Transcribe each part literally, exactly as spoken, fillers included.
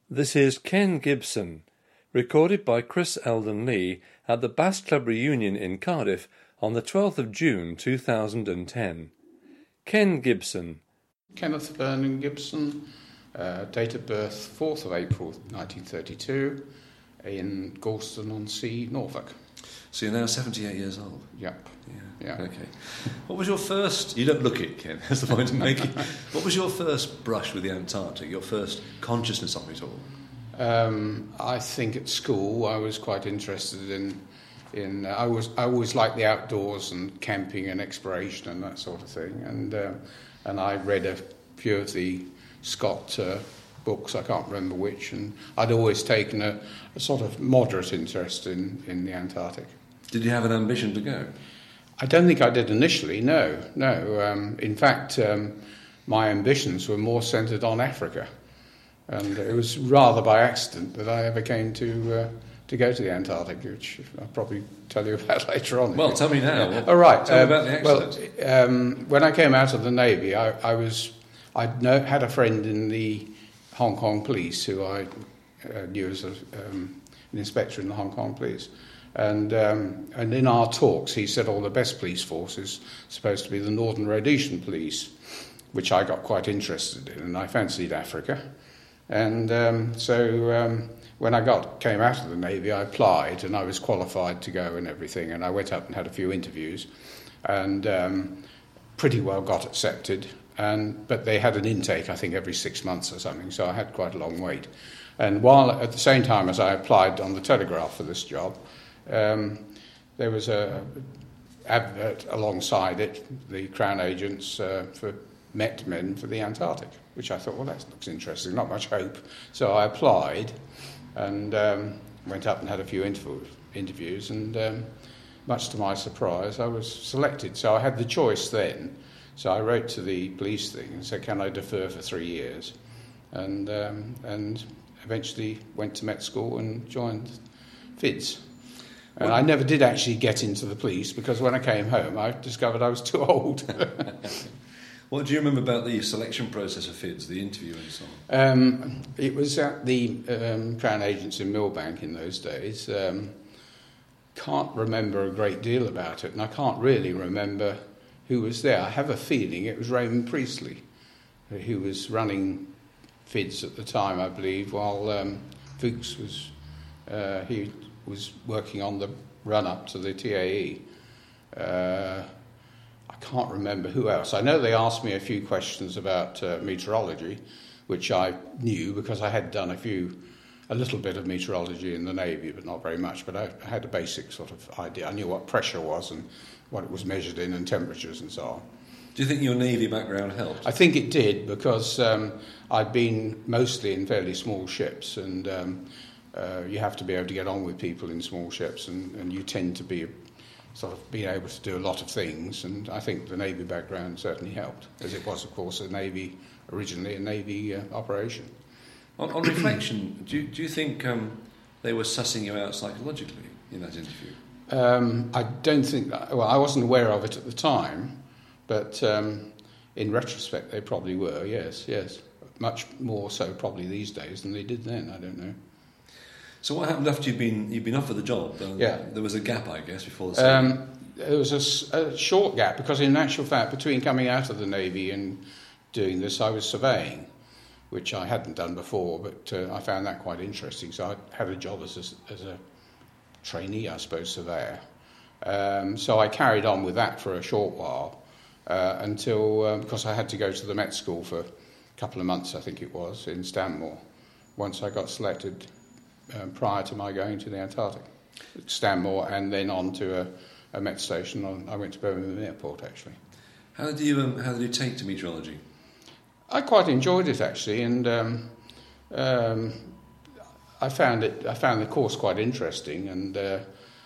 This is Ken Gibson, recorded by Chris Eldon Lee at the Bass Club reunion in Cardiff on the twelfth of June two thousand ten. Ken Gibson. Kenneth Vernon Gibson, uh, date of birth fourth of April nineteen thirty-two, in Gorleston-on-Sea, Norfolk. So you're now seventy-eight years old? Yep. Yeah. Yeah. Okay. What was your first... You don't look it, Ken, that's the point I'm making. What was your first brush with the Antarctic, your first consciousness of it all? Um, I think at school I was quite interested in... in uh, I, was, I always liked the outdoors and camping and exploration and that sort of thing. And, uh, and I read a few of the Scott uh, books, I can't remember which, and I'd always taken a, a sort of moderate interest in, in the Antarctic. Did you have an ambition to go? I don't think I did initially, no, no. Um, in fact, um, my ambitions were more centred on Africa. And it was rather by accident that I ever came to uh, to go to the Antarctic, which I'll probably tell you about later on. Well, tell me now. Yeah. All right. Tell um, me about the accident. Well, um, when I came out of the Navy, I, I was I'd know, had a friend in the Hong Kong police who I uh, knew as a, um, an inspector in the Hong Kong police. And um, and in our talks, he said, "Oh, the best police force is supposed to be the Northern Rhodesian Police," which I got quite interested in, and I fancied Africa. And um, so um, when I got came out of the Navy, I applied, and I was qualified to go and everything. And I went up and had a few interviews, and um, pretty well got accepted. And but they had an intake, I think, every six months or something. So I had quite a long wait. And while at the same time as I applied on the Telegraph for this job, Um, there was a advert alongside it, the Crown agents uh, for met men for the Antarctic, which I thought, well, that looks interesting, not much hope. So I applied and um, went up and had a few interview, interviews, and um, much to my surprise, I was selected. So I had the choice then. So I wrote to the police thing and said, can I defer for three years? And, um, and eventually went to Met School and joined F I D S. And I never did actually get into the police because when I came home, I discovered I was too old. What do you remember about the selection process of F I D S, the interview and so on? Um, it was at the um, Crown Agents in Millbank in those days. Um, can't remember a great deal about it, and I can't really remember who was there. I have a feeling it was Raymond Priestley, who was running F I D S at the time, I believe, while um, Fuchs was... Uh, he was working on the run-up to the T A E. Uh, I can't remember who else. I know they asked me a few questions about uh, meteorology, which I knew because I had done a few, a little bit of meteorology in the Navy, but not very much. But I, I had a basic sort of idea. I knew what pressure was and what it was measured in and temperatures and so on. Do you think your Navy background helped? I think it did because um, I'd been mostly in fairly small ships and... Um, Uh, you have to be able to get on with people in small ships, and, and you tend to be sort of being able to do a lot of things. And I think the Navy background certainly helped, as it was, of course, a Navy originally a Navy uh, operation. On, on reflection, do you, do you think um, they were sussing you out psychologically in that interview? Um, I don't think that. Well, I wasn't aware of it at the time, but um, in retrospect, they probably were. Yes, yes, much more so probably these days than they did then. I don't know. So what happened after you'd been you'd been offered the job? Uh, yeah. There was a gap, I guess, before the um, There was a, a short gap because, in actual fact, between coming out of the Navy and doing this, I was surveying, which I hadn't done before, but uh, I found that quite interesting. So I had a job as a, as a trainee, I suppose, surveyor. Um, so I carried on with that for a short while uh, until, um, because I had to go to the Met School for a couple of months, I think it was, in Stanmore, once I got selected. Um, prior to my going to the Antarctic, Stanmore, and then on to a, a Met station. On, I went to Birmingham Airport, actually. How did you um, How did you take to meteorology? I quite enjoyed it actually, and um, um, I found it. I found the course quite interesting and uh,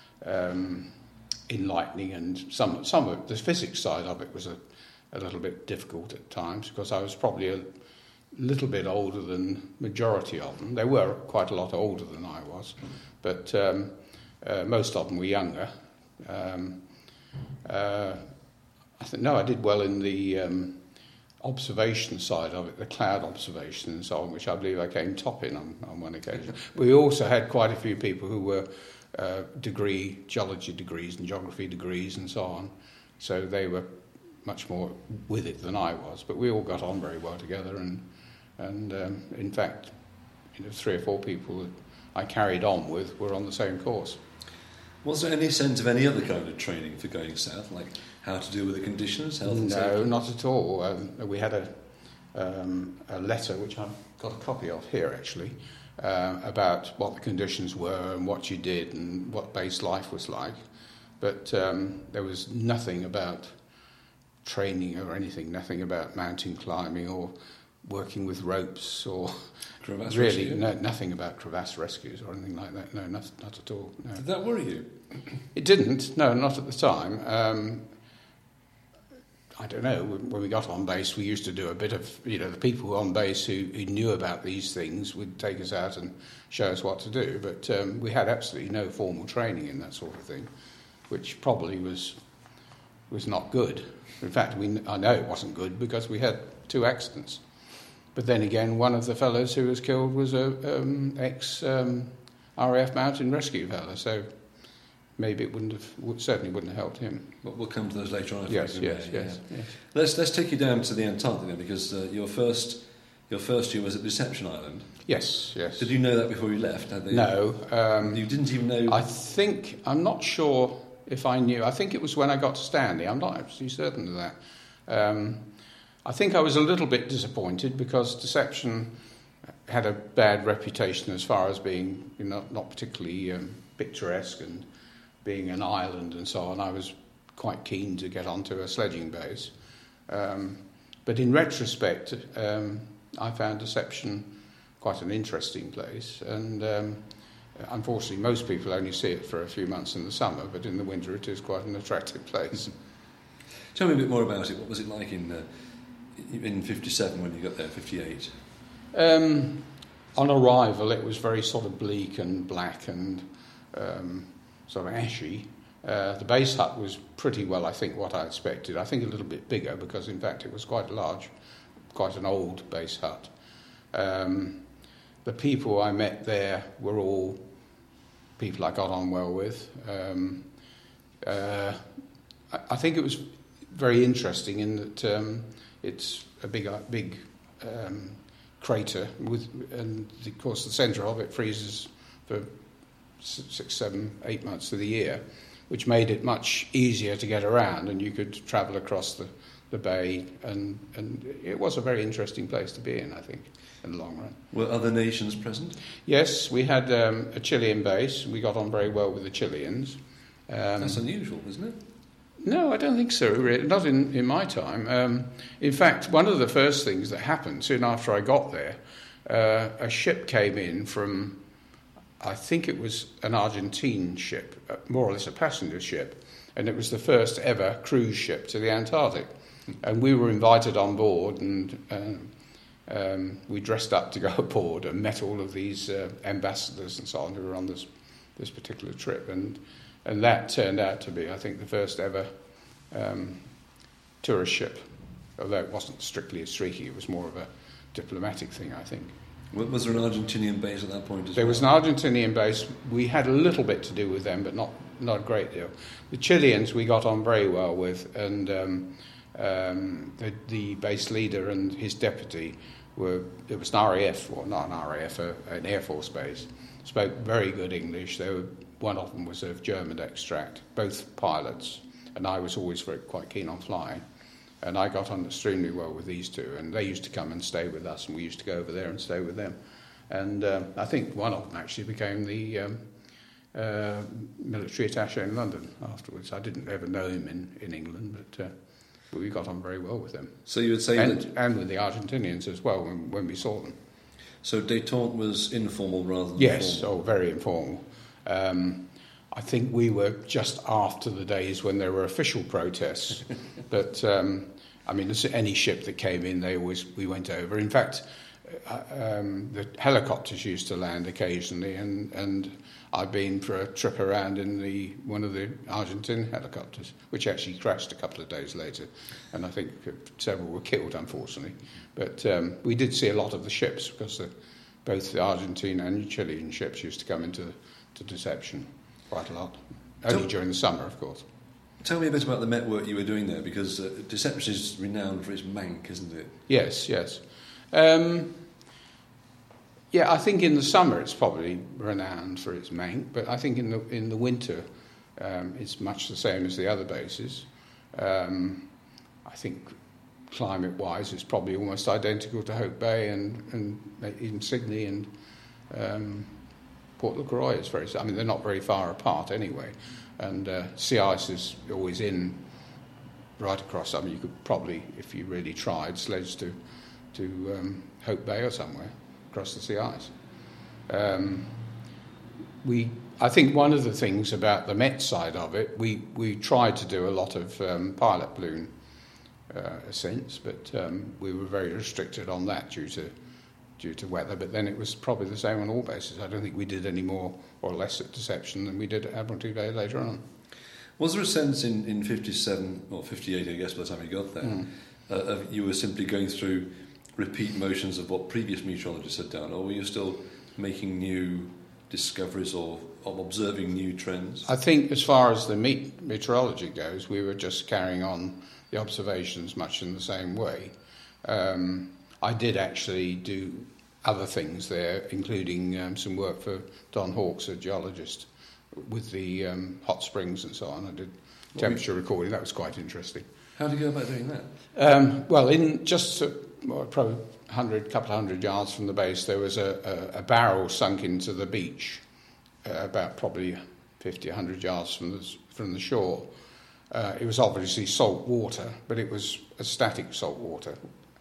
um, enlightening, and some some of it, the physics side of it was a, a little bit difficult at times because I was probably a little bit older than majority of them. They were quite a lot older than I was, but um, uh, most of them were younger. Um, uh, I think no, I did well in the. Um, observation side of it, the cloud observation and so on, which I believe I came top in on, on one occasion. We also had quite a few people who were uh, degree, geology degrees and geography degrees and so on. So they were much more with it than I was. But we all got on very well together, and, and um, in fact, you know, three or four people that I carried on with were on the same course. Was there any sense of any other kind of training for going south, like how to deal with the conditions, health and safety? No, not at all. Um, we had a, um, a letter, which I've got a copy of here actually, uh, about what the conditions were and what you did and what base life was like. But um, there was nothing about training or anything, nothing about mountain climbing or working with ropes or crevasse really rescue? no, nothing about crevasse rescues or anything like that. No, not, not at all. No. Did that worry you? It didn't. No, not at the time. Um, I don't know. When we got on base, we used to do a bit of, you know, the people on base who, who knew about these things would take us out and show us what to do. But um, we had absolutely no formal training in that sort of thing, which probably was was not good. In fact, we I know it wasn't good because we had two accidents. But then again, one of the fellows who was killed was a um, ex um, R A F mountain rescue fellow, so maybe it wouldn't have, would, certainly wouldn't have helped him. But we'll come to those later on. Yes, we yes, may, yes, yeah. yes. Let's let's take you down to the Antarctic then, because uh, your first your first year was at Deception Island. Yes, yes. Did you know that before you left? Had they, No. Um, you didn't even know. I think I'm not sure if I knew. I think it was when I got to Stanley. I'm not absolutely certain of that. Um, I think I was a little bit disappointed because Deception had a bad reputation as far as being, you know, not particularly um, picturesque and being an island and so on. I was quite keen to get onto a sledging base. Um, but in retrospect, um, I found Deception quite an interesting place. And um, unfortunately, most people only see it for a few months in the summer, but in the winter it is quite an attractive place. Tell me a bit more about it. What was it like in uh, in fifty-seven when you got there, fifty-eight? Um, on arrival, it was very sort of bleak and black and um, sort of ashy. Uh, the base hut was pretty well, I think, what I expected. I think a little bit bigger because, in fact, it was quite large, quite an old base hut. Um, the people I met there were all people I got on well with. Um, uh, I, I think it was very interesting in that um, it's a big, big um, crater, with, and of course the centre of it freezes for six, seven, eight months of the year, which made it much easier to get around, and you could travel across the, the bay, and, and it was a very interesting place to be in, I think, in the long run. Were other nations present? Yes, we had um, a Chilean base. We got on very well with the Chileans. Um, That's unusual, isn't it? No, I don't think so, really. Not in, in my time. Um, in fact, one of the first things that happened soon after I got there, uh, a ship came in from, I think it was an Argentine ship, uh, more or less a passenger ship, and it was the first ever cruise ship to the Antarctic. And we were invited on board, and um, um, we dressed up to go aboard and met all of these uh, ambassadors and so on who were on this, this particular trip. And And that turned out to be, I think, the first ever um, tourist ship, although it wasn't strictly a streaky, it was more of a diplomatic thing, I think. Was there an Argentinian base at that point as there well? There was an Argentinian base. We had a little bit to do with them, but not, not a great deal. The Chileans we got on very well with, and um, um, the, the base leader and his deputy were, it was an R A F, or not an R A F, a, an Air Force base, spoke very good English. They were One of them was of German extract, both pilots, and I was always very quite keen on flying. And I got on extremely well with these two, and they used to come and stay with us, and we used to go over there and stay with them. And um, I think one of them actually became the um, uh, military attaché in London afterwards. I didn't ever know him in, in England, but, uh, but we got on very well with them. So you would say and, that... And with the Argentinians as well, when, when we saw them. So détente was informal rather than yes, formal? oh, very informal. Um, I think we were just after the days when there were official protests. But, um, I mean, any ship that came in, they always we went over. In fact, um, the helicopters used to land occasionally, and, and I'd been for a trip around in the one of the Argentine helicopters, which actually crashed a couple of days later, and I think several were killed, unfortunately. But um, we did see a lot of the ships, because the, both the Argentine and Chilean ships used to come into to Deception quite a lot, only Tell, during the summer, of course. Tell me a bit about the Met work you were doing there, because uh, Deception is renowned for its mank, isn't it? Yes, yes. Um, yeah, I think in the summer it's probably renowned for its mank, but I think in the in the winter um, it's much the same as the other bases. Um, I think climate-wise it's probably almost identical to Hope Bay and, and even Sydney and um, Port La Croix is very... I mean, they're not very far apart anyway. And uh, sea ice is always in right across. I mean, you could probably, if you really tried, sledge to, to um, Hope Bay or somewhere across the sea ice. Um, we, I think one of the things about the Met side of it, we, we tried to do a lot of um, pilot balloon uh, ascents, but um, we were very restricted on that due to due to weather. But then it was probably the same on all bases. I don't think we did any more or less at Deception than we did at Admiralty Bay later on. Was there a sense in, in fifty-seven, or fifty-eight, I guess, by the time you got there, mm. uh, of you were simply going through repeat motions of what previous meteorologists had done, or were you still making new discoveries or, or observing new trends? I think as far as the meet, meteorology goes, we were just carrying on the observations much in the same way. Um, I did actually do other things there, including um, some work for Don Hawkes, a geologist, with the um, hot springs and so on. I did temperature recording. That was quite interesting. How did you go about doing that? Um, well, in just a, well, probably a hundred, couple of hundred yards from the base, there was a, a, a barrel sunk into the beach, uh, about probably fifty, a hundred yards from the, from the shore. Uh, it was obviously salt water, but it was a static salt water.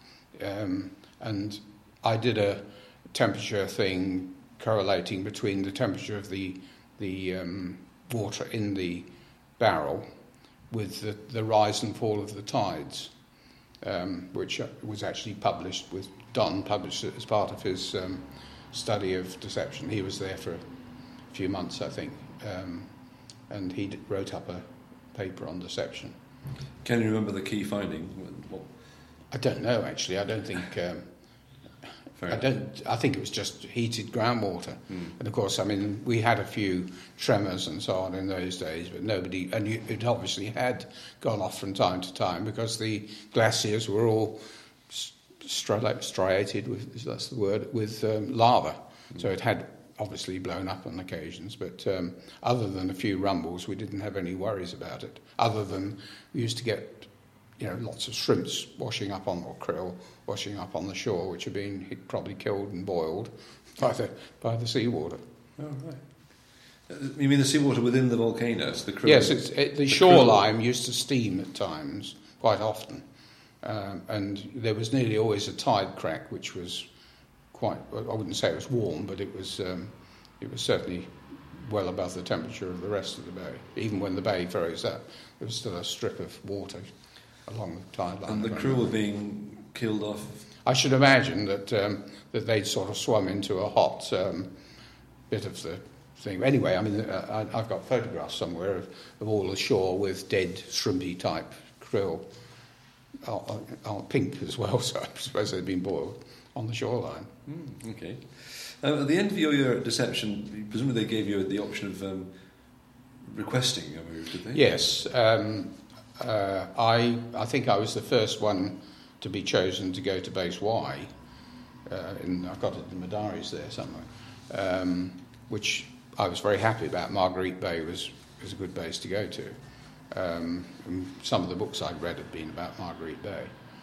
Um, and I did a temperature thing correlating between the temperature of the the um, water in the barrel with the, the rise and fall of the tides, um, which was actually published with Don, published it as part of his um, study of Deception. He was there for a few months, I think, um, and he d- wrote up a paper on Deception. Can you remember the key finding? What? I don't know, actually. I don't think... Um, I don't. I think it was just heated groundwater, mm. and of course, I mean, we had a few tremors and so on in those days, but nobody, and you, it obviously had gone off from time to time because the glaciers were all stri- striated with, that's the word, with um, lava, mm. so it had obviously blown up on occasions. But um, other than a few rumbles, we didn't have any worries about it. Other than we used to get, you know, lots of shrimps washing up on, or krill washing up on the shore, which had been probably killed and boiled by the by the seawater. Oh, right. You mean the seawater within the volcanoes? The krill? Yes, it's, it, the, the shoreline used to steam at times, quite often, um, and there was nearly always a tide crack, which was quite, I wouldn't say it was warm, but it was um, it was certainly well above the temperature of the rest of the bay. Even when the bay froze up, there was still a strip of water along the tide line. And the crew were being killed off? I should imagine that um, that they'd sort of swum into a hot um, bit of the thing. Anyway, I mean, uh, I, I've got photographs somewhere of, of all the shore with dead shrimpy type krill, oh, oh, pink as well, so I suppose they'd been boiled on the shoreline. Mm, okay. Uh, at the end of your year at Deception, presumably they gave you the option of um, requesting a move, did they? Yes. Um, uh, I I think I was the first one to be chosen to go to Base Y. Uh, in, I've got it in my diaries there somewhere, um, which I was very happy about. Marguerite Bay was, was a good base to go to. Um, and some of the books I'd read had been about Marguerite Bay.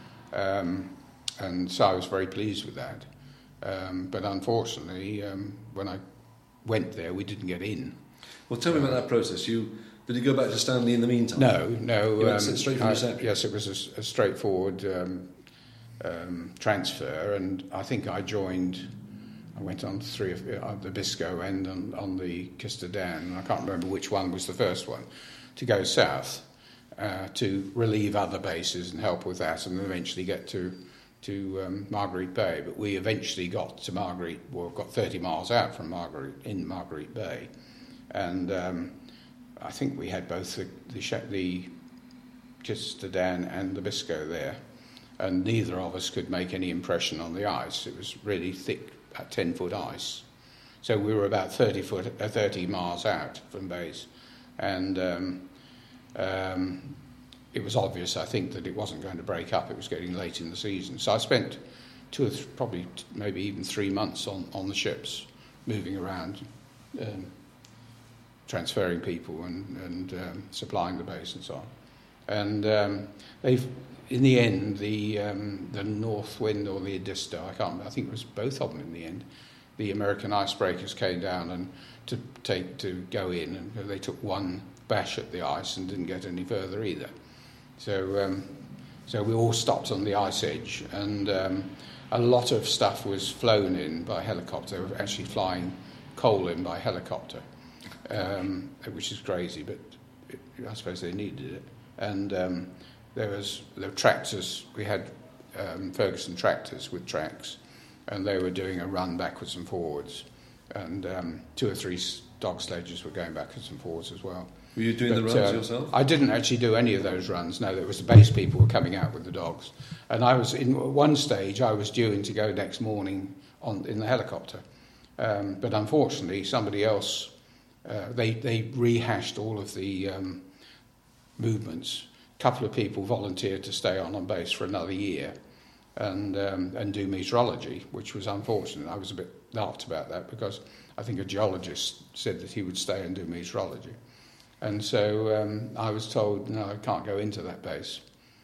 Um, and so I was very pleased with that. Um, but unfortunately, um, when I went there, we didn't get in. Well, tell me about that process. You Did you go back to Stanley in the meantime? No, no. You went um, straight from I, Deception? Yes, it was a, a straightforward um, um, transfer, and I think I joined... I went on three of uh, the Biscoe end on, on the Kister Dan, and I can't remember which one was the first one, to go south uh, to relieve other bases and help with that, and eventually get to to um, Marguerite Bay, but we eventually got to Marguerite, well, got thirty miles out from Marguerite, in Marguerite Bay, and um, I think we had both the the, the Chichester-Dan and the Biscoe there, and neither of us could make any impression on the ice. It was really thick, about ten foot ice, so we were about thirty foot, uh, thirty miles out from base, and um, um, it was obvious, I think, that it wasn't going to break up. It was getting late in the season. So I spent two or th- probably t- maybe even three months on, on the ships, moving around, um, transferring people and, and um, supplying the base and so on. And um, they've, in the end, the um, the North Wind or the Edisto, I can't remember, I think it was both of them in the end, the American icebreakers came down and to take to go in, and they took one bash at the ice and didn't get any further either. So um, so we all stopped on the ice edge, and um, a lot of stuff was flown in by helicopter. They were actually flying coal in by helicopter, um, which is crazy, but it, I suppose they needed it. And um, there was there were tractors. We had um, Ferguson tractors with tracks, and they were doing a run backwards and forwards, and um, two or three dog sledges were going backwards and forwards as well. Were you doing but, the runs uh, yourself? I didn't actually do any of those runs. No, there was the base people were coming out with the dogs, and I was in one stage. I was due to go next morning on in the helicopter, um, but unfortunately, somebody else uh, they they rehashed all of the um, movements. A couple of people volunteered to stay on on base for another year, and um, and do meteorology, which was unfortunate. I was a bit daft about that because I think a geologist said that he would stay and do meteorology. And so um, I was told, no, I can't go into that base.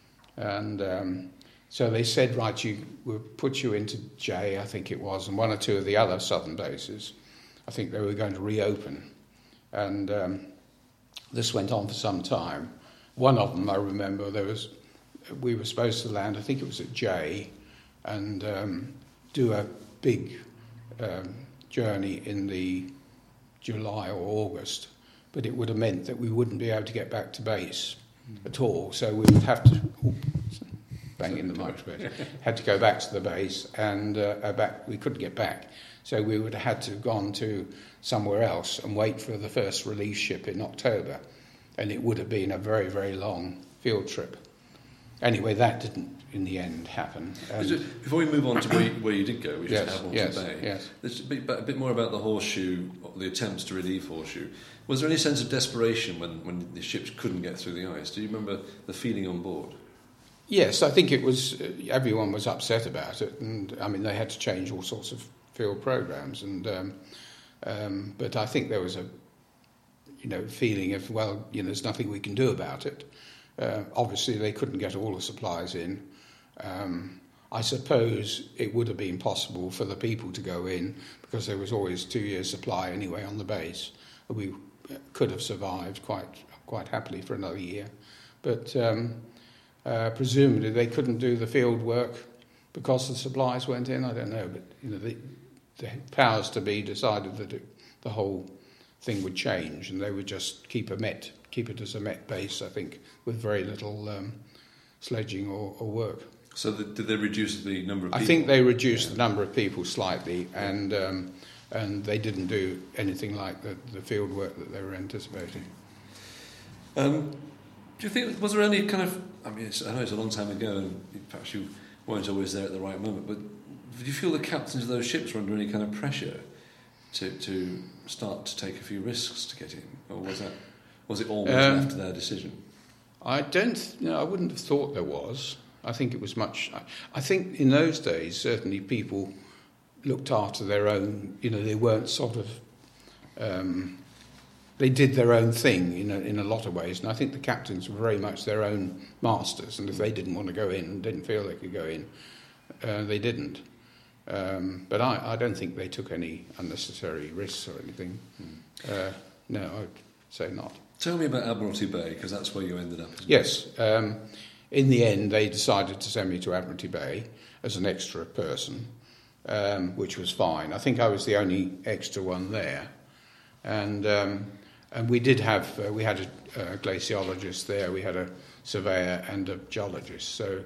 And um, so they said, right, you, we'll put you into J, I think it was, and one or two of the other southern bases. I think they were going to reopen. And um, this went on for some time. One of them, I remember, there was, we were supposed to land, I think it was at J, and um, do a big um, journey in the July or August. But it would have meant that we wouldn't be able to get back to base at all. So we would have to, oops, bang in the microphone, had to go back to the base, and uh, back, we couldn't get back. So we would have had to have gone to somewhere else and wait for the first relief ship in October. And it would have been a very, very long field trip. Anyway, that didn't, in the end, happen. Um, Before we move on to where you, where you did go, which yes, is Admiralty yes, Bay, yes. let's a bit, a bit more about the Horseshoe, the attempts to relieve Horseshoe. Was there any sense of desperation when, when the ships couldn't get through the ice? Do you remember the feeling on board? Yes, I think it was, uh, everyone was upset about it, and I mean, they had to change all sorts of field programs, and um, um, but I think there was a, you know, feeling of, well, you know, there's nothing we can do about it. Uh, obviously, they couldn't get all the supplies in. Um, I suppose it would have been possible for the people to go in because there was always two years' supply anyway on the base. We could have survived quite quite happily for another year, but um, uh, presumably they couldn't do the field work because the supplies went in. I don't know, but you know, the, the powers to be decided that it, the whole thing would change, and they would just keep a Met, keep it as a Met base, I think, with very little um, sledging or, or work. So the, did they reduce the number of people? I think they reduced yeah. the number of people slightly, and um, and they didn't do anything like the, the field work that they were anticipating. Um, do you think, was there any kind of, I mean, it's, I know it's a long time ago, and perhaps you weren't always there at the right moment, but did you feel the captains of those ships were under any kind of pressure to to start to take a few risks to get in, or was that was it always um, left to their decision? I don't, no, I wouldn't have thought there was. I think it was much. I, I think in those days, certainly people looked after their own. You know, they weren't sort of. Um, they did their own thing in a, in a lot of ways, and I think the captains were very much their own masters. And if they didn't want to go in, and didn't feel they could go in, uh, they didn't. Um, but I, I don't think they took any unnecessary risks or anything. Mm. Uh, no, I'd say not. Tell me about Admiralty Bay, because that's where you ended up. Isn't yes. Um, in the end, they decided to send me to Admiralty Bay as an extra person, um, which was fine. I think I was the only extra one there. And um, and we did have, uh, we had a, a glaciologist there, we had a surveyor and a geologist. So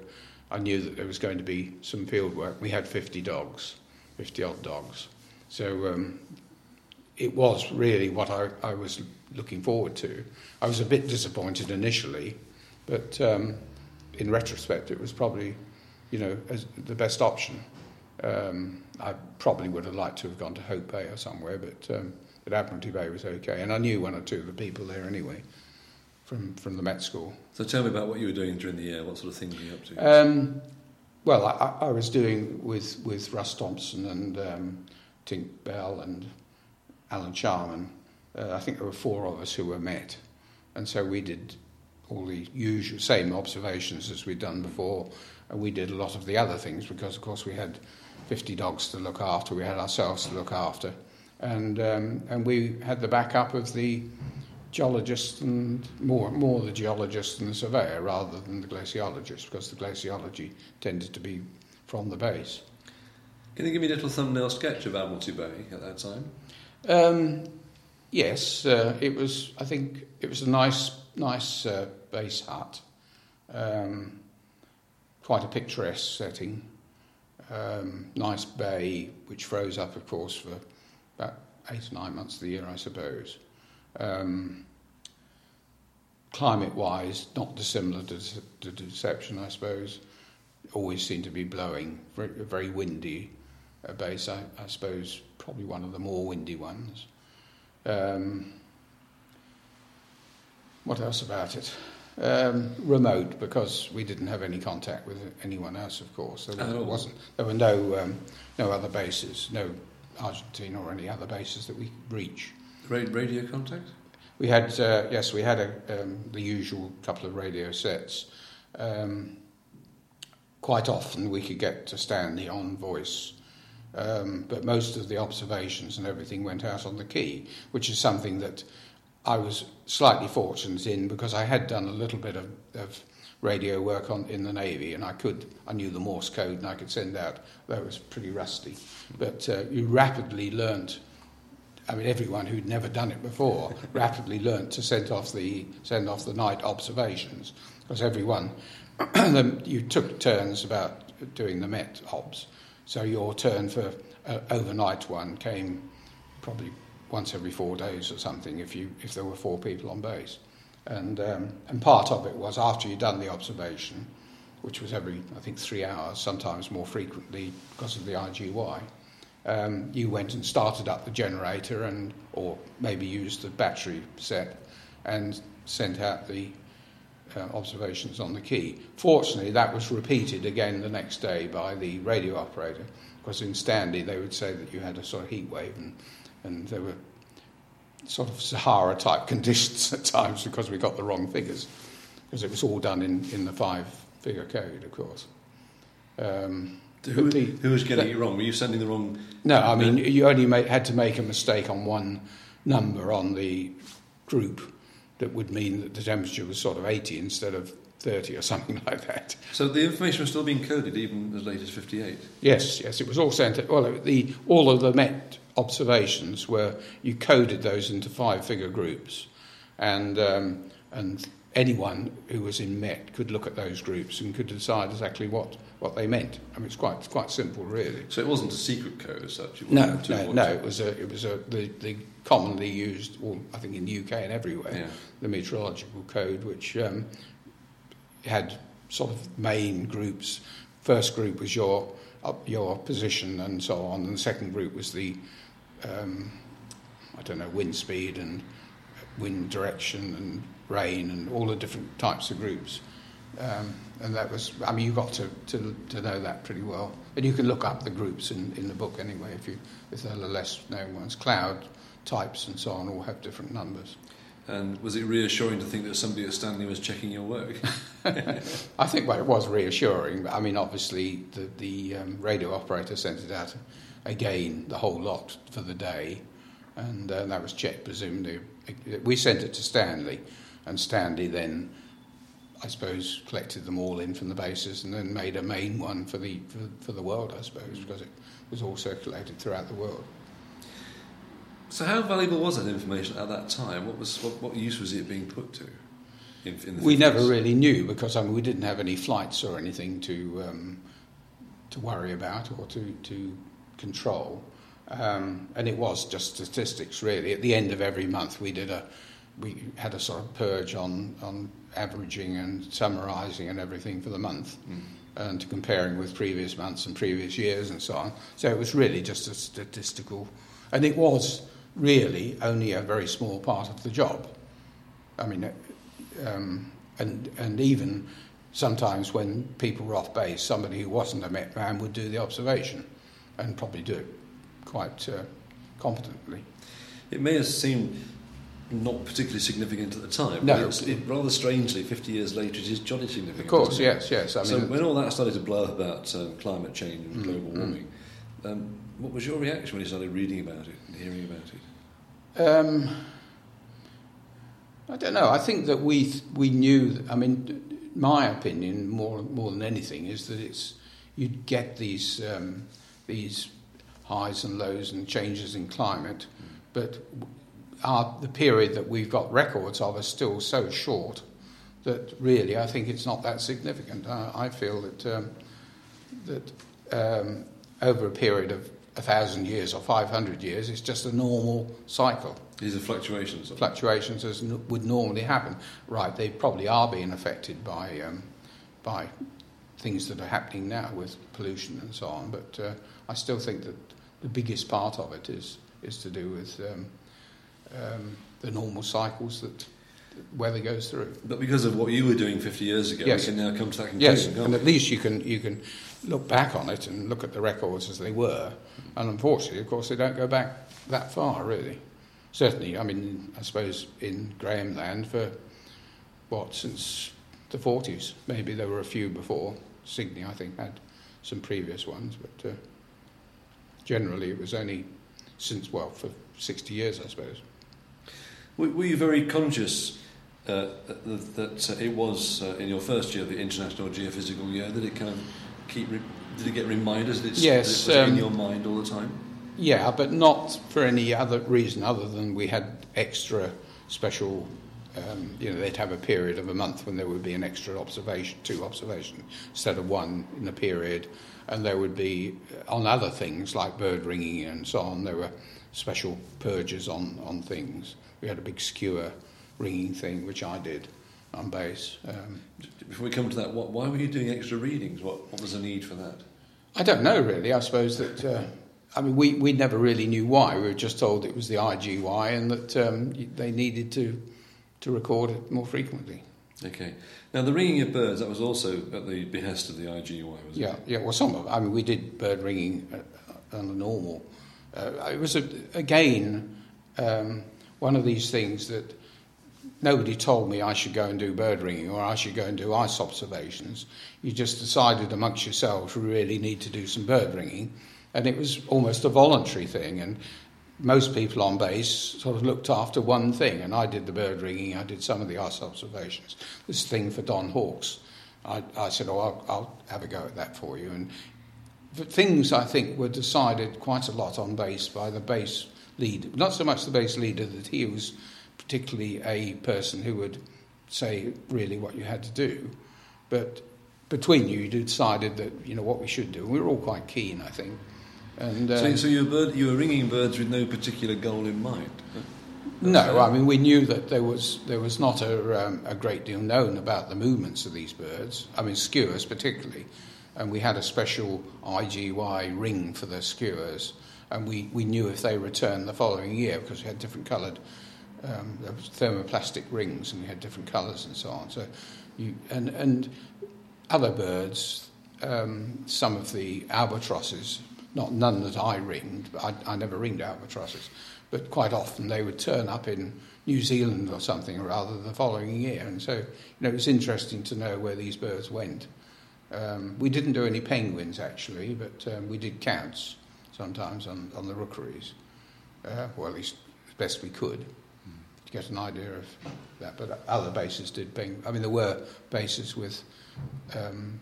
I knew that there was going to be some field work. We had fifty dogs, fifty odd dogs. So um, it was really what I, I was looking forward to. I was a bit disappointed initially, but um, in retrospect, it was probably, you know, as the best option. Um, I probably would have liked to have gone to Hope Bay or somewhere, but um, at Admiralty Bay was okay. And I knew one or two of the people there anyway, from, from the Met School. So tell me about what you were doing during the year. What sort of things were you up to? Um, well, I, I was doing with, with Russ Thompson and um, Tink Bell and Alan Charman. Uh, I think there were four of us who were Met. And so we did all the usual, same observations as we'd done before. And we did a lot of the other things because, of course, we had fifty dogs to look after. We had ourselves to look after. And um, and we had the backup of the geologist and more more the geologist and the surveyor rather than the glaciologist, because the glaciology tended to be from the base. Can you give me a little thumbnail sketch of Admiralty Bay at that time? Um, yes, uh, it was. I think it was a nice nice uh, base hut, um, quite a picturesque setting. Um, nice bay, which froze up, of course, for about eight or nine months of the year, I suppose. Um, climate-wise, not dissimilar to, to Deception, I suppose. Always seemed to be blowing. Very, very windy uh, base, I, I suppose, probably one of the more windy ones. Um, what else about it? Um, remote, because we didn't have any contact with anyone else, of course. There, was, wasn't, there were no um, no other bases, no Argentina or any other bases that we could reach. Radio contact? We had, uh, yes, we had a, um, the usual couple of radio sets. Um, quite often we could get to Stanley on voice, um, but most of the observations and everything went out on the key, which is something that I was slightly fortunate in because I had done a little bit of, of radio work on in the Navy, and I could I knew the Morse code and I could send out. That was pretty rusty, but uh, you rapidly learnt. I mean, everyone who'd never done it before rapidly learnt to send off the send off the night observations, because everyone you took turns about doing the Met obs, so your turn for uh, overnight one came probably once every four days or something, if you if there were four people on base. And um, and part of it was after you'd done the observation, which was every, I think, three hours, sometimes more frequently because of the I G Y, um, you went and started up the generator and or maybe used the battery set and sent out the uh, observations on the key. Fortunately, that was repeated again the next day by the radio operator, because in Stanley they would say that you had a sort of heat wave and and there were sort of Sahara-type conditions at times because we got the wrong figures, because it was all done in, in the five-figure code, of course. Um, who, the, who was getting the, it wrong? Were you sending the wrong... No, I mean, you only made, had to make a mistake on one number on the group that would mean that the temperature was sort of eighty instead of thirty or something like that. So the information was still being coded even as late as fifty-eight? Yes, yes, it was all sent... Well, the all of the Met observations were, you coded those into five-figure groups, and um, and anyone who was in Met could look at those groups and could decide exactly what, what they meant. I mean, it's quite it's quite simple, really. So it wasn't a secret code as such? It No, no, no. It was a it was a the, the commonly used, well, I think in the U K and everywhere, yeah. the meteorological code, which um, had sort of main groups. First group was your your position and so on, and the second group was the Um, I don't know, wind speed and wind direction and rain and all the different types of groups. Um, and that was, I mean, you got to, to to know that pretty well. And you can look up the groups in, in the book anyway, if you if they're the less known ones. Cloud types and so on all have different numbers. And was it reassuring to think that somebody at Stanley was checking your work? I think well, it was reassuring. But I mean, obviously, the, the um, radio operator sent it out again, the whole lot for the day, and uh, that was checked, presumably. We sent it to Stanley, and Stanley then, I suppose, collected them all in from the bases and then made a main one for the for, for the world, I suppose, because it was all circulated throughout the world. So how valuable was that information at that time? What was what, what use was it being put to? in, in the We fifties? never really knew because I mean we didn't have any flights or anything to um, to worry about or to to control, um, and it was just statistics really. At the end of every month, we did a we had a sort of purge on on averaging and summarising and everything for the month, mm. and comparing with previous months and previous years and so on. So it was really just a statistical, and it was really only a very small part of the job. I mean, um, and and even sometimes when people were off base, somebody who wasn't a Met man would do the observation, and probably do it quite uh, competently. It may have seemed not particularly significant at the time. No, but it's, it, rather strangely, fifty years later, it is jolly significant. Of course, isn't it? yes, yes. I mean, so when all that started to blow up about um, climate change and mm, global warming, mm. um, what was your reaction when you started reading about it and hearing about it? Um, I don't know. I think that we we knew. I mean, my opinion, more more than anything, is that it's you'd get these um, these highs and lows and changes in climate, mm. but our, the period that we've got records of is still so short that really I think it's not that significant. I, I feel that um, that um, over a period of a thousand years or five hundred years, it's just a normal cycle. These are fluctuations. Fluctuations as n- would normally happen. Right, they probably are being affected by um, by things that are happening now with pollution and so on. But uh, I still think that the biggest part of it is is to do with um, um, the normal cycles that weather goes through. But because of what you were doing fifty years ago, yes. we can now come to that conclusion. Yes, can't and we? at least you can you can look back on it and look at the records as they were. And unfortunately, of course, they don't go back that far, really. Certainly, I mean, I suppose in Graham Land for, what, since the forties. Maybe there were a few before. Sydney, I think, had some previous ones, but uh, generally it was only since, well, for sixty years, I suppose. Were, were you very conscious uh, that, that uh, it was, uh, in your first year, the International Geophysical Year, that it kind of keep... Re- did it get reminders that it's, yes, that it was um, in your mind all the time? Yeah, but not for any other reason other than we had extra special, um, you know, they'd have a period of a month when there would be an extra observation, two observations, instead of one in a period. And there would be, on other things like bird ringing and so on, there were special purges on, on things. We had a big skewer ringing thing, which I did on base. Um, Before we come to that, what, why were you doing extra readings? What, what was the need for that? I don't know, really. I suppose that... Uh, I mean, we, we never really knew why. We were just told it was the I G Y and that um, they needed to to record it more frequently. Okay. Now, the ringing of birds, that was also at the behest of the I G Y, was Yeah, it? yeah. Well, some of I mean, we did bird ringing on a normal. Uh, it was, a, again, um, one of these things that nobody told me I should go and do bird ringing or I should go and do ice observations. You just decided amongst yourselves we really need to do some bird ringing. And it was almost a voluntary thing, and most people on base sort of looked after one thing, and I did the bird ringing, I did some of the ice observations. This thing for Don Hawkes, I, I said, oh, I'll, I'll have a go at that for you. And things, I think, were decided quite a lot on base by the base leader. Not so much the base leader, that he was particularly a person who would say really what you had to do, but between you, you decided that, you know, what we should do. We were all quite keen, I think. And, um, so, so you were bird, you were ringing birds with no particular goal in mind? No, I mean, we knew that there was there was not a, um, a great deal known about the movements of these birds. I mean, skewers particularly. And we had a special I G Y ring for the skewers. And we, we knew if they returned the following year, because we had different coloured, um, there was thermoplastic rings, and we had different colours and so on. So, you and and other birds, um, some of the albatrosses. Not none that I ringed, but I, I never ringed albatrosses. But quite often they would turn up in New Zealand or something or other the following year. And so, you know, it was interesting to know where these birds went. Um, we didn't do any penguins, actually, but um, we did counts sometimes on, on the rookeries. Uh, well, at least as best we could to get an idea of that. But other bases did penguins. I mean, there were bases with um,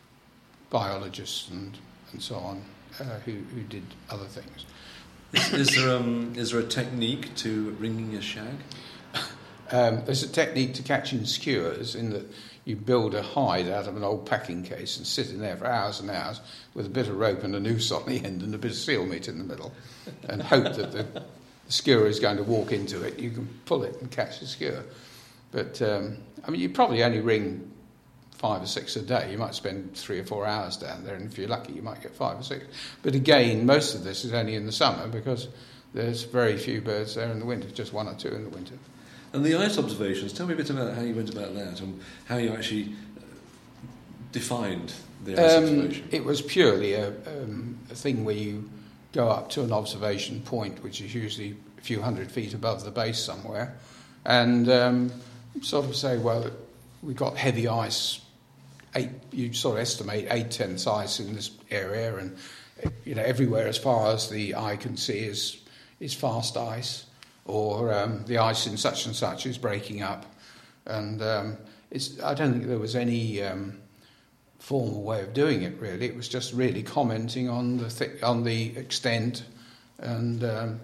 biologists and, and so on. Uh, who, who did other things. Is, is there um, is there a technique to ringing a shag? Um, there's a technique to catching skewers in that you build a hide out of an old packing case and sit in there for hours and hours with a bit of rope and a noose on the end and a bit of seal meat in the middle, and hope that the, the skewer is going to walk into it. You can pull it and catch the skewer. But, um, I mean, you probably only ring five or six a day. You might spend three or four hours down there, and if you're lucky, you might get five or six. But again, most of this is only in the summer because there's very few birds there in the winter, just one or two in the winter. And the ice observations, tell me a bit about how you went about that and how you actually defined the ice um, observation. It was purely a, um, a thing where you go up to an observation point, which is usually a few hundred feet above the base somewhere, and um, sort of say, well, we've got heavy ice, eight, you sort of estimate eight tenths ice in this area, and you know everywhere as far as the eye can see is is fast ice. Or um, the ice in such and such is breaking up, and um, it's, I don't think there was any um, formal way of doing it. Really, it was just really commenting on the th- on the extent and um,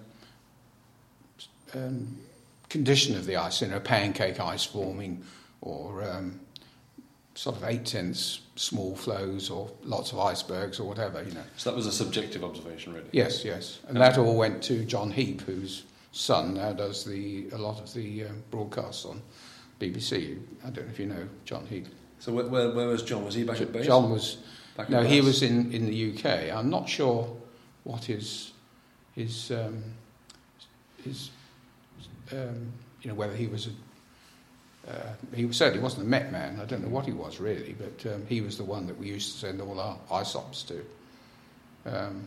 um, condition of the ice. You know, pancake ice forming, or um, sort of eight tenths small flows, or lots of icebergs, or whatever. You know. So that was a subjective observation, really. Yes, yes, and that all went to John Heap, who's son now does the a lot of the uh, broadcasts on B B C. I don't know if you know John Heap. So where, where, where was John? Was he back at base? John was back no, at he base? was in, in the U K. I'm not sure what his his um, his um, you know whether he was a uh, he was, certainly wasn't a Met man. I don't know what he was really, but um, he was the one that we used to send all our I S O Ps to. Um,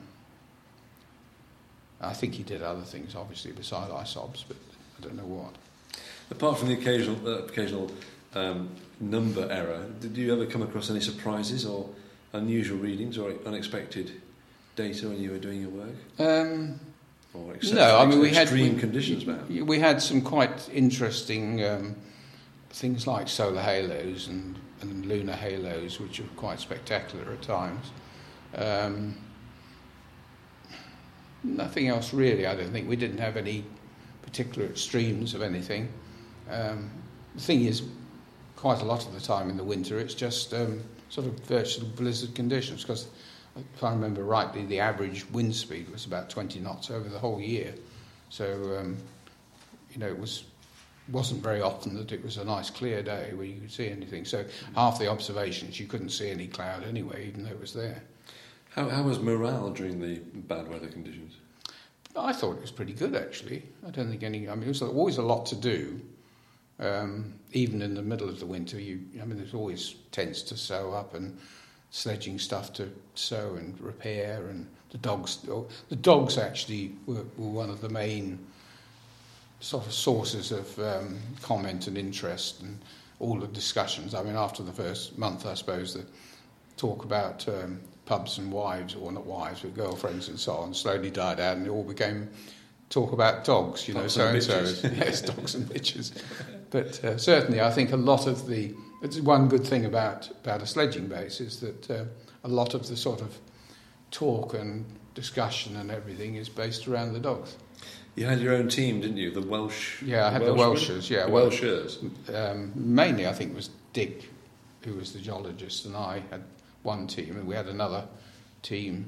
I think he did other things, obviously, beside I S O Ps, but I don't know what. Apart from the occasional uh, occasional um, number error, did you ever come across any surprises or unusual readings or unexpected data when you were doing your work? Um, or no, I mean we had extreme we, conditions, perhaps. We had some quite interesting um, things like solar halos and, and lunar halos, which are quite spectacular at times. Um, Nothing else really, I don't think. We didn't have any particular extremes of anything. Um, the thing is, quite a lot of the time in the winter, it's just um, sort of virtual blizzard conditions, because if I remember rightly, the average wind speed was about twenty knots over the whole year. So, um, you know, it was, wasn't very often that it was a nice clear day where you could see anything. So half the observations, you couldn't see any cloud anyway, even though it was there. How, how was morale during the bad weather conditions? I thought it was pretty good, actually. I don't think any... I mean, there was always a lot to do. Um, even in the middle of the winter, you... I mean, there's always tents to sew up and sledging stuff to sew and repair, and the dogs... The dogs, actually, were, were one of the main sort of sources of um, comment and interest and all the discussions. I mean, after the first month, I suppose, the talk about... Um, pubs and wives, or not wives, but girlfriends and so on, slowly died out, and it all became talk about dogs, you know, so and so. Yes, dogs and bitches. But uh, certainly, I think a lot of the... It's one good thing about, about a sledging base is that uh, a lot of the sort of talk and discussion and everything is based around the dogs. You had your own team, didn't you? The Welsh... Yeah, I had the Welshers, yeah. The well, Welshers. Um, mainly, I think it was Dick, who was the geologist, and I had one team, and we had another team,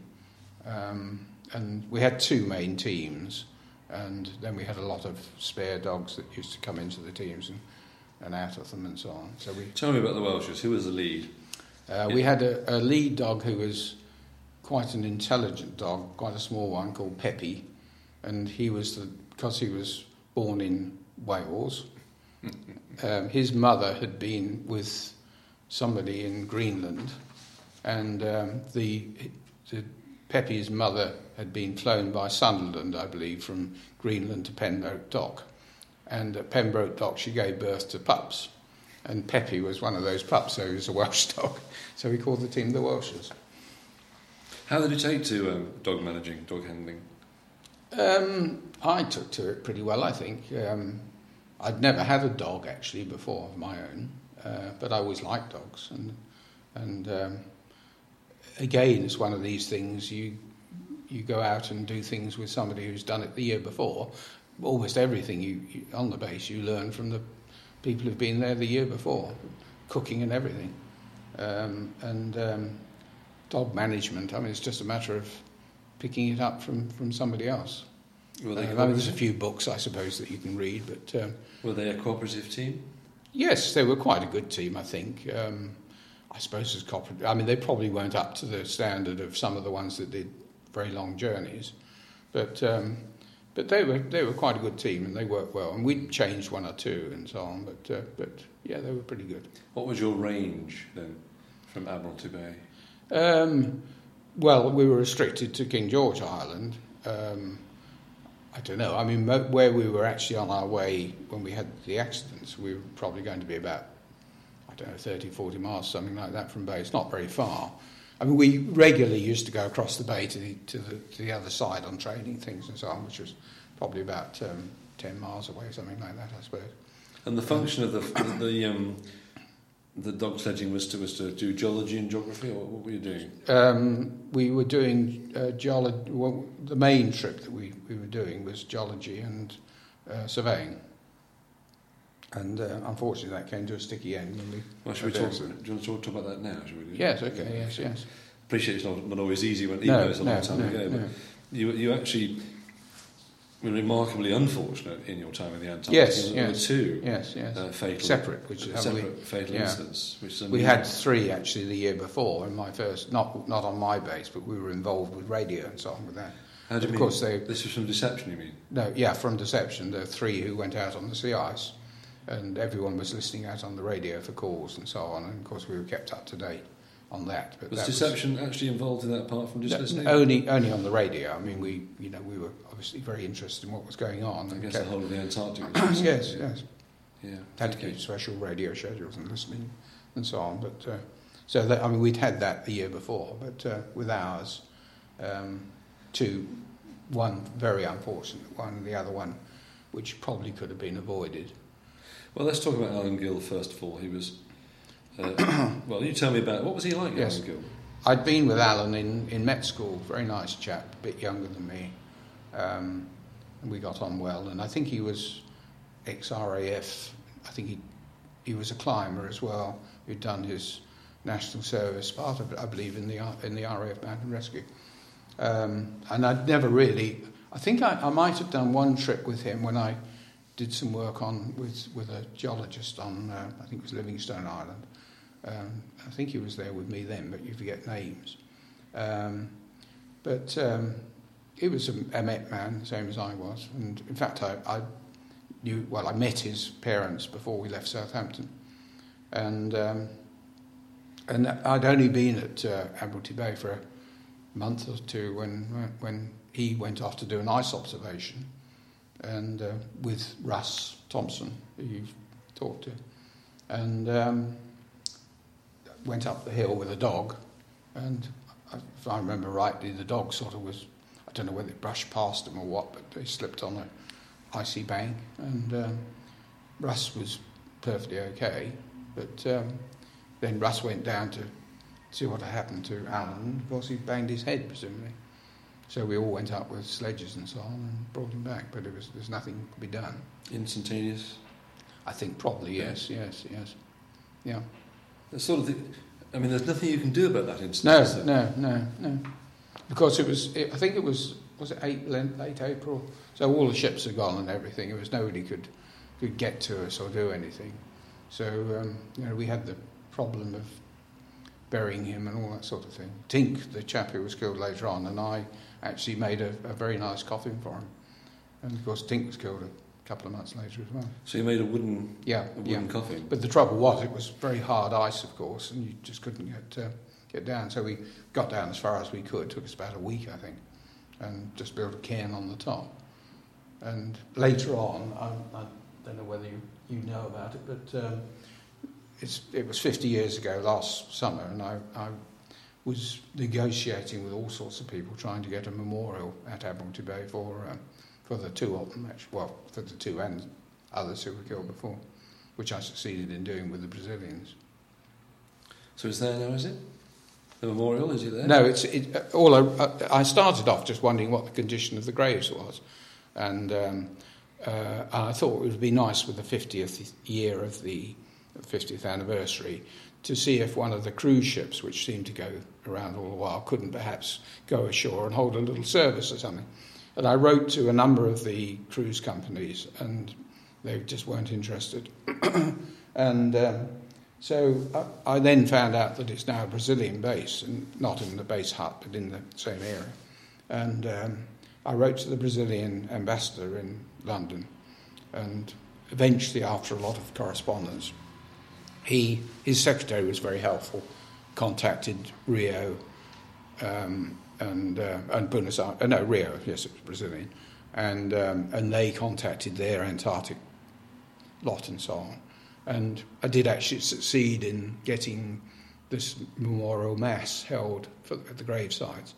um, and we had two main teams, and then we had a lot of spare dogs that used to come into the teams and, and out of them and so on. So we Tell me about the Welshers. Who was the lead? uh, we had a, a lead dog who was quite an intelligent dog, quite a small one, called Peppy, and he was the because he was born in Wales. um, his mother had been with somebody in Greenland. And um, the, the Peppy's mother had been flown by Sunderland, I believe, from Greenland to Pembroke Dock. And at Pembroke Dock, she gave birth to pups. And Peppy was one of those pups, so he was a Welsh dog. So we called the team the Welshers. How did you take to um, dog managing, dog handling? Um, I took to it pretty well, I think. Um, I'd never had a dog, actually, before of my own. Uh, but I always liked dogs. And... and um, Again, it's one of these things, you you go out and do things with somebody who's done it the year before. Almost everything you, you on the base you learn from the people who've been there the year before, cooking and everything. Um, and um, dog management, I mean, it's just a matter of picking it up from, from somebody else. Were they Uh, I mean, there's a few books, I suppose, that you can read, but... Um, Were they a cooperative team? Yes, they were quite a good team, I think. Um, I suppose as cooperative... I mean, they probably weren't up to the standard of some of the ones that did very long journeys, but um, but they were they were quite a good team, and they worked well. And we changed one or two and so on, but uh, but yeah, they were pretty good. What was your range then from Admiralty Bay? Um, well, we were restricted to King George Island. Um, I don't know. I mean, mo- where we were actually on our way when we had the accidents, we were probably going to be about, I don't know, thirty, forty miles, something like that from Bay. It's not very far. I mean, we regularly used to go across the bay to the, to the, to the other side on training things and so on, which was probably about um, ten miles away, something like that, I suppose. And the function of the the, the, um, the dog sledging was to was to do geology and geography, or what were you doing? Um, we were doing uh, geology. Well, the main trip that we, we were doing was geology and uh, surveying. And uh, unfortunately, that came to a sticky end. When we Well, should we talk? Do you want to talk, talk about that now? Should we do Yes, okay, yes, yes. Appreciate it's not, not always easy when even No, though it's a long no, time no, ago. no. But you you actually were remarkably unfortunate in your time in the Antarctic. Yes, There were yes, two yes, yes. uh, fatal Separate, which is how we- separate fatal yeah. incidents. Which is We unusual. had three actually the year before. In my first, not not on my base, but we were involved with radio and so on with that. How do you of mean? course, they This was from Deception, you mean? no, yeah, from Deception, there were three who went out on the sea ice, and everyone was listening out on the radio for calls and so on. And of course, we were kept up to date on that. But Was that Deception actually involved in that apart from just was, listening? no, only only on the radio. I mean, we you know we were obviously very interested in what was going on. I and guess kept- the whole of the Antarctic was yes, yes. Yeah. Had to okay. keep special radio schedules and listening and so on. But uh, so that, I mean, we'd had that the year before, but uh, with ours, um, two, one very unfortunate one, the other one, which probably could have been avoided. Well, let's talk about Alan Gill first of all. He was. Uh, well, you tell me about what was he like, Yes. Alan Gill? I'd been with Alan in, in Met School, very nice chap, a bit younger than me, um, and we got on well. And I think he was ex-R A F. I think he he was a climber as well. He'd done his national service, part of it, I believe, in the R- in the R A F Mountain Rescue. Um, and I'd never really. I think I, I might have done one trip with him when I did some work on with with a geologist on uh, I think it was Livingstone Island. Um, I think he was there with me then, but you forget names. Um, but um, he was a, a Met man, same as I was. And in fact, I, I knew, well, I met his parents before we left Southampton. And um, and I'd only been at uh, Admiralty Bay for a month or two when when he went off to do an ice observation, and uh, with Russ Thompson, who you've talked to. And... Um, went up the hill with a dog, and if I remember rightly, the dog sort of was, I don't know whether it brushed past him or what, but they slipped on an icy bank, and um, Russ was perfectly okay, but um, then Russ went down to see what had happened to Alan. Of course, he banged his head, presumably. So we all went up with sledges and so on and brought him back, but it was there's nothing to be done. Instantaneous. I think probably, yes, yes, yes. Yeah. The sort of. The, I mean, there's nothing you can do about that incident. No, is there? no, no, no. Because it was, it, I think it was, was it eight, late April? So all the ships had gone and everything. It was nobody could could get to us or do anything. So um, you know, we had the problem of burying him and all that sort of thing. Tink, the chap who was killed later on, and I actually made a, a very nice coffin for him. And of course, Tink was killed a couple of months later as well. So you made a wooden, Yeah, a wooden yeah. coffin. But the trouble was, it was very hard ice, of course, and you just couldn't get uh, get down. So we got down as far as we could. It took us about a week, I think, and just built a cairn on the top. And later on, I, I don't know whether you, you know about it, but um, it's, it was fifty years ago last summer, and I, I was negotiating with all sorts of people trying to get a memorial at Admiralty Bay for um, for the two of them, actually, well, for the two and others who were killed before, which I succeeded in doing with the Brazilians. So it's there now, is it? The memorial, is it there? No, it's it, uh, all. I, I started off just wondering what the condition of the graves was, and um, Uh, and I thought it would be nice with the fiftieth year of the fiftieth anniversary to see if one of the cruise ships, which seemed to go around all the while, couldn't perhaps go ashore and hold a little service or something. And I wrote to a number of the cruise companies, and they just weren't interested. and um, so I, I then found out that it's now a Brazilian base, and not in the base hut, but in the same area. And um, I wrote to the Brazilian ambassador in London, and eventually, after a lot of correspondence, he his secretary was very helpful, contacted Rio um, and uh, and Buenos Aires. Uh, no, Rio, yes, it was Brazilian, and um, and they contacted their Antarctic lot and so on. And I did actually succeed in getting this memorial mass held for, at the gravesites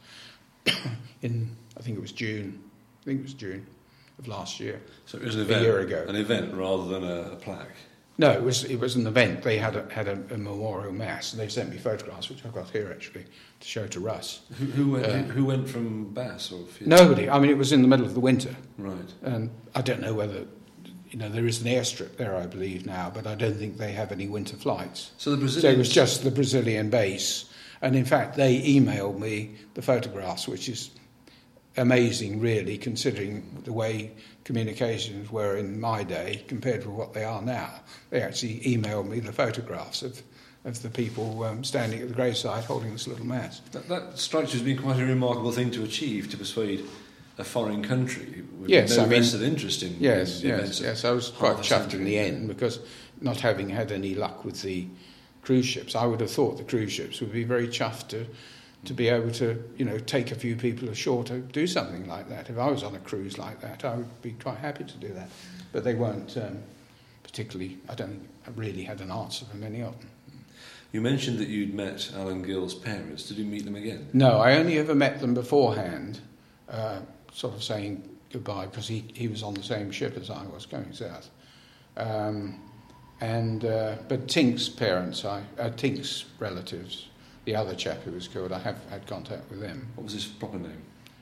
in, I think it was June. I think it was June of last year. So it was an event, a year ago. An event rather than a, a plaque. No, it was it was an event. They had a, had a, a memorial mass, and they sent me photographs, which I've got here actually, to show to Russ. Who, who went? Uh, who, who went from Bass or? Fiat? Nobody. I mean, it was in the middle of the winter, Right. and I don't know whether, you know, there is an airstrip there, I believe now, but I don't think they have any winter flights. So the Brazilians. So it was just the Brazilian base, and in fact, they emailed me the photographs, which is amazing, really, considering the way communications were in my day compared with what they are now. They actually emailed me the photographs of, of the people um, standing at the gravesite holding this little mass. That, that strikes you as being quite a remarkable thing to achieve, to persuade a foreign country with yes, no I mean, vested interest in yes, in the yes, events of yes. I was quite half a chuffed century. in the end because not having had any luck with the cruise ships, I would have thought the cruise ships would be very chuffed to to be able to, you know, take a few people ashore to do something like that. If I was on a cruise like that, I would be quite happy to do that. But they weren't um, particularly, I don't think I really had an answer for many of them. You mentioned that you'd met Alan Gill's parents. Did you meet them again? No, I only ever met them beforehand, uh, sort of saying goodbye, because he, he was on the same ship as I was going south. Um, and uh, but Tink's parents, I, uh, Tink's relatives, the other chap who was killed, I have had contact with them. What was his proper name?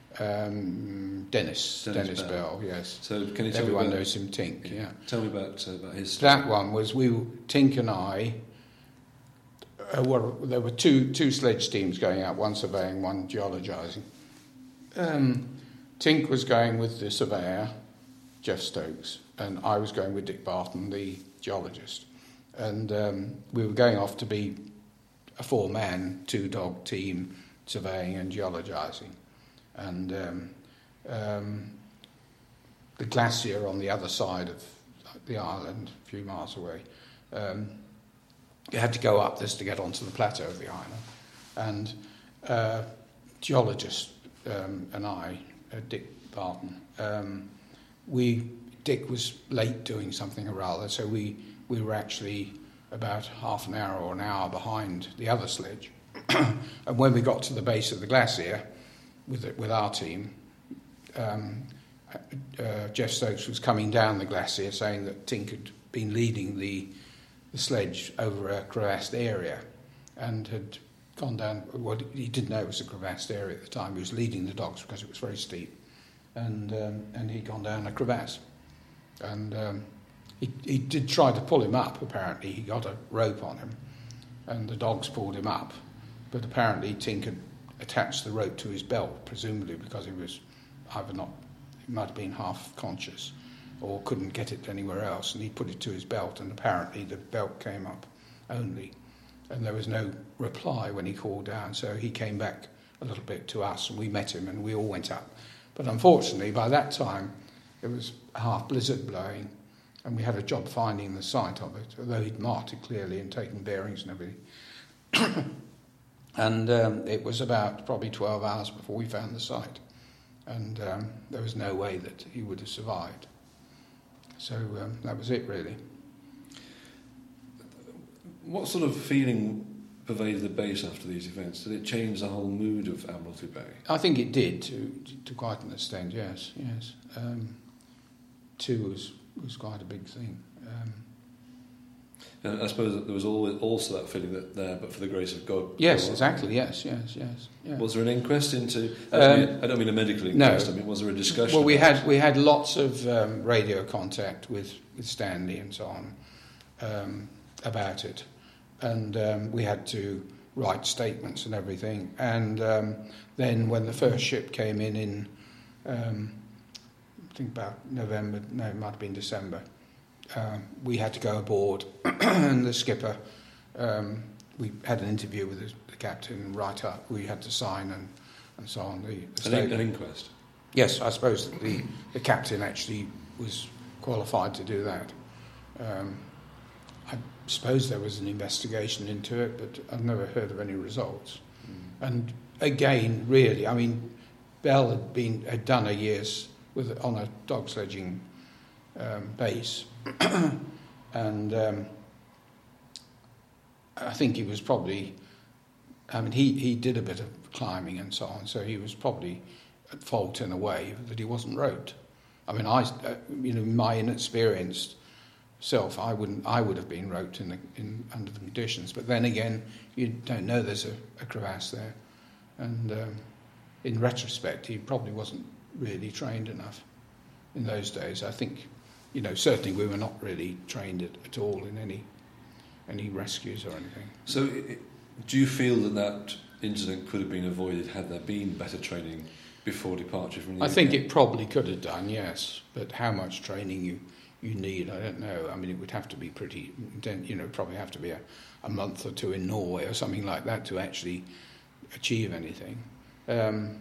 Um, Dennis, Dennis Dennis, Bell. Bell. Yes. So can you tell Everyone me about, knows him, Tink. Yeah. Tell me about uh, about his story. That one was we, Tink and I. Uh, were, there were two two sledge teams going out, one surveying, one geologising. Um, Tink was going with the surveyor, Jeff Stokes, and I was going with Dick Barton, the geologist, and um, we were going off to be a four-man, two-dog team surveying and geologising. And um, um, the glacier on the other side of the island, a few miles away, um, you had to go up this to get onto the plateau of the island. And uh, geologist um, and I, uh, Dick Barton, um, we Dick was late doing something or other, so we, we were actually about half an hour or an hour behind the other sledge. And when we got to the base of the glacier with it, with our team, um, uh, Jeff Stokes was coming down the glacier saying that Tink had been leading the, the sledge over a crevassed area and had gone down. Well, he didn't know it was a crevassed area at the time. He was leading the dogs because it was very steep, and um, and he'd gone down a crevasse, and um, He, he did try to pull him up, apparently. He got a rope on him, and the dogs pulled him up. But apparently Tink had attached the rope to his belt, presumably because he was either not, he might have been half conscious, or couldn't get it anywhere else, and he put it to his belt, and apparently the belt came up only. And there was no reply when he called down, so he came back a little bit to us, and we met him, and we all went up. But unfortunately, by that time, it was a half blizzard blowing, and we had a job finding the site of it, although he'd marked it clearly and taken bearings and everything. and um, it was about probably twelve hours before we found the site. And um, there was no way that he would have survived. So um, that was it, really. What sort of feeling pervaded the base after these events? Did it change the whole mood of Admiralty Bay? I think it did, to, to quite an extent, yes, yes. Um, two was... was quite a big thing. Um, And I suppose that there was always also that feeling that there, but for the grace of God. Yes, exactly. Yes, yes, yes. Yeah. Was there an inquest into? I Um, don't, mean, I don't mean a medical inquest. no. I mean, was there a discussion? Well, we about had we had lots of um, radio contact with, with Stanley and so on um, about it, and um, we had to write statements and everything. And um, then when the first ship came in in, um, I think about November, no, it might have been December. Um, we had to go aboard, and the skipper. Um, we had an interview with the, the captain and write up. We had to sign and, and so on. The, the an, in, an inquest. Yes, I suppose the the captain actually was qualified to do that. Um, I suppose there was an investigation into it, but I've never heard of any results. Mm. And again, really, I mean, Bell had been had done a year's with on a dog sledging um, base, and um, I think he was probably. I mean, he, he did a bit of climbing and so on, so he was probably at fault in a way that he wasn't roped. I mean, I, uh, you know, my inexperienced self, I wouldn't, I would have been roped in, the, in under the conditions. But then again, you don't know there's a, a crevasse there, and um, in retrospect, he probably wasn't really trained enough in those days. I think, you know, certainly we were not really trained at, at all in any any rescues or anything. So, it, do you feel that that incident could have been avoided had there been better training before departure from the I U K? think it probably could have done, yes. But how much training you, you need, I don't know. I mean, it would have to be pretty, you know, probably have to be a, a month or two in Norway or something like that to actually achieve anything. Um,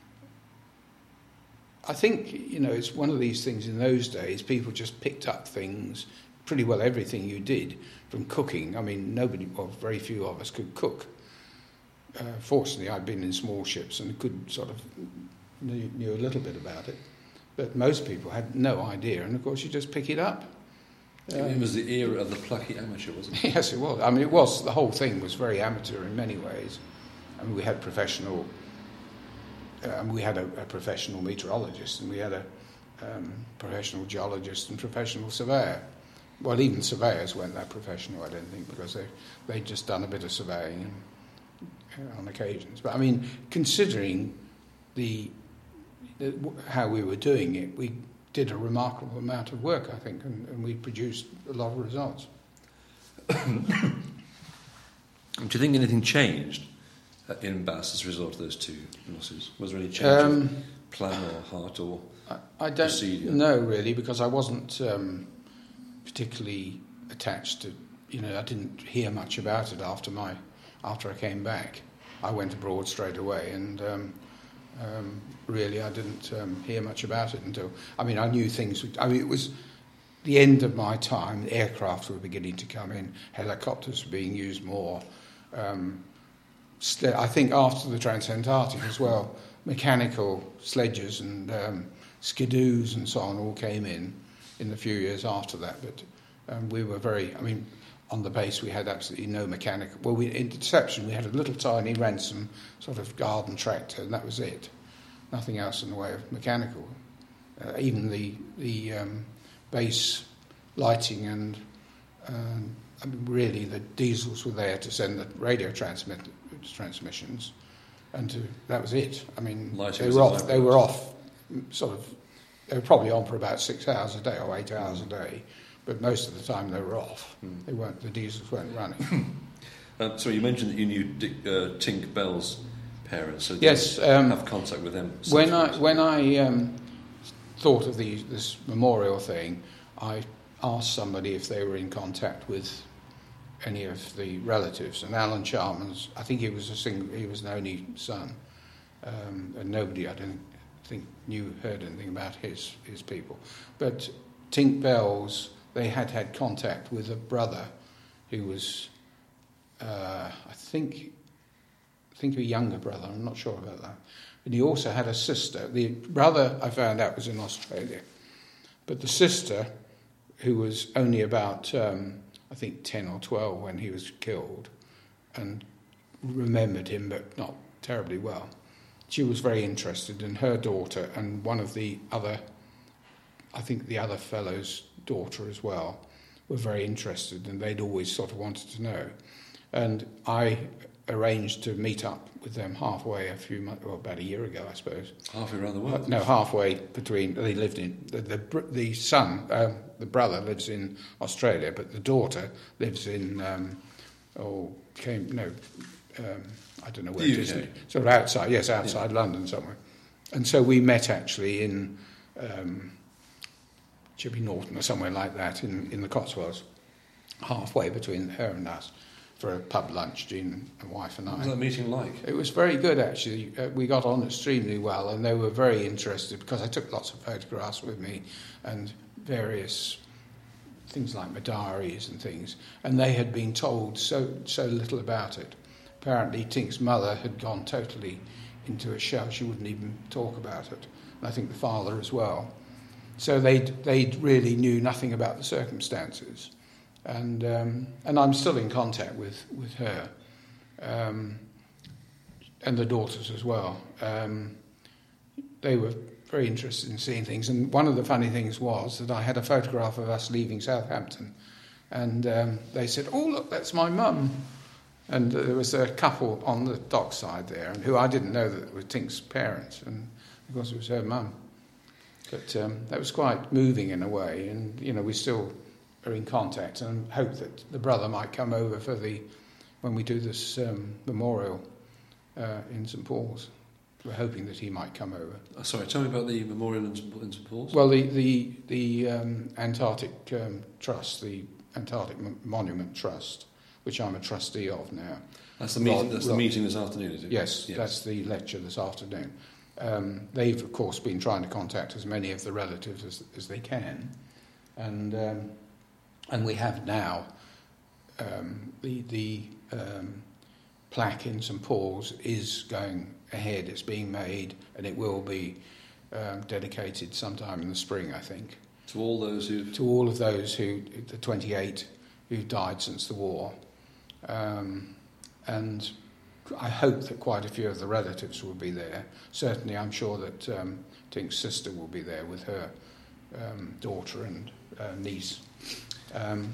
I think, you know, it's one of these things in those days, people just picked up things, pretty well everything you did, from cooking. I mean, nobody, well, very few of us could cook. Uh, fortunately, I'd been in small ships and could sort of knew, knew a little bit about it. But most people had no idea, and of course you just pick it up. Um, it was the era of the plucky amateur, wasn't it? Yes, it was. I mean, it was, the whole thing was very amateur in many ways. I mean, we had professional, um, we had a, a professional meteorologist, and we had a um, professional geologist and professional surveyor. Well, even surveyors weren't that professional, I don't think, because they, they'd just done a bit of surveying and, uh, on occasions. But, I mean, considering the, the how we were doing it, we did a remarkable amount of work, I think, and, and we produced a lot of results. Do you think anything changed in Bass as a result of those two losses? Was there any change Um, of plan or heart or I, I don't procedure? know, really, because I wasn't um, particularly attached to, you know, I didn't hear much about it after my, after I came back. I went abroad straight away, and um, um, really I didn't um, hear much about it until, I mean, I knew things would, I mean, it was the end of my time. Aircraft were beginning to come in, helicopters were being used more. Um, st- I think after the Transantarctic as well, mechanical sledges and um, skidoos and so on all came in in the few years after that. But um, we were very, I mean, on the base we had absolutely no mechanical. Well, we, in Deception we had a little tiny Ransom sort of garden tractor, and that was it. Nothing else in the way of mechanical. Uh, even the the um, base lighting and um, I mean, really the diesels were there to send the radio transmit transmissions, and to, that was it. I mean, Lighting they was were the off. They were off, sort of. They were probably on for about six hours a day or eight hours a day, but most of the time they were off. Mm. They weren't. The diesels weren't running. um, so you mentioned that you knew Dick, uh, Tink Bell's parents. So did yes, you um, have contact with them. When I when I um, thought of the, this memorial thing, I asked somebody if they were in contact with any of the relatives, and Alan Charman's. I think he was a single. He was an only son, um, and nobody I don't think knew heard anything about his his people. But Tink Bell's, they had had contact with a brother who was, uh, I think, I think a younger brother. I'm not sure about that. And he also had a sister. The brother I found out was in Australia, but the sister, who was only about um, I think ten or twelve when he was killed, and remembered him but not terribly well. She was very interested in her daughter and one of the other, I think the other fellow's daughter as well, were very interested, and they'd always sort of wanted to know. And I arranged to meet up with them halfway a few months, well, about a year ago, I suppose. Halfway around the world? Uh, no, halfway between. They lived in the the, the son, um, the brother lives in Australia, but the daughter lives in. Um, oh, came no, um, I don't know where the it is. U K. Sort of outside, yes, outside yeah. London somewhere. And so we met actually in um, Chippy Norton or somewhere like that in, in the Cotswolds, halfway between her and us, for a pub lunch, Jean, my wife and I. What was that meeting like? It was very good, actually. Uh, we got on extremely well, and they were very interested because I took lots of photographs with me and various things like my diaries and things, and they had been told so so little about it. Apparently, Tink's mother had gone totally into a shell. She wouldn't even talk about it, and I think the father as well. So they they really knew nothing about the circumstances, and um, and I'm still in contact with with her. Um, and the daughters as well. Um, they were very interested in seeing things, and one of the funny things was that I had a photograph of us leaving Southampton, and um, they said, "Oh, look, that's my mum." And there was a couple on the dockside there, and who I didn't know that were Tink's parents, and of course it was her mum. But um, that was quite moving in a way, and you know we still are in contact, and hope that the brother might come over for the when we do this um, memorial uh, in St Paul's. We're hoping that he might come over. Oh, sorry, tell me about the memorial in St Paul's. Well, the the the um, Antarctic um, Trust, the Antarctic M- Monument Trust, which I'm a trustee of now. That's the meeting. Rod, that's Rod, the meeting this afternoon, is it? Yes, yes, that's the lecture this afternoon. Um, they've, of course, been trying to contact as many of the relatives as, as they can, and um, and we have now um, the the um, plaque in St Paul's is going ahead. It's being made, and it will be um, dedicated sometime in the spring, I think. To all those who to all of those who the twenty-eight who've died since the war, um, and I hope that quite a few of the relatives will be there. Certainly, I'm sure that um, Tink's sister will be there with her um, daughter and uh, niece. Um,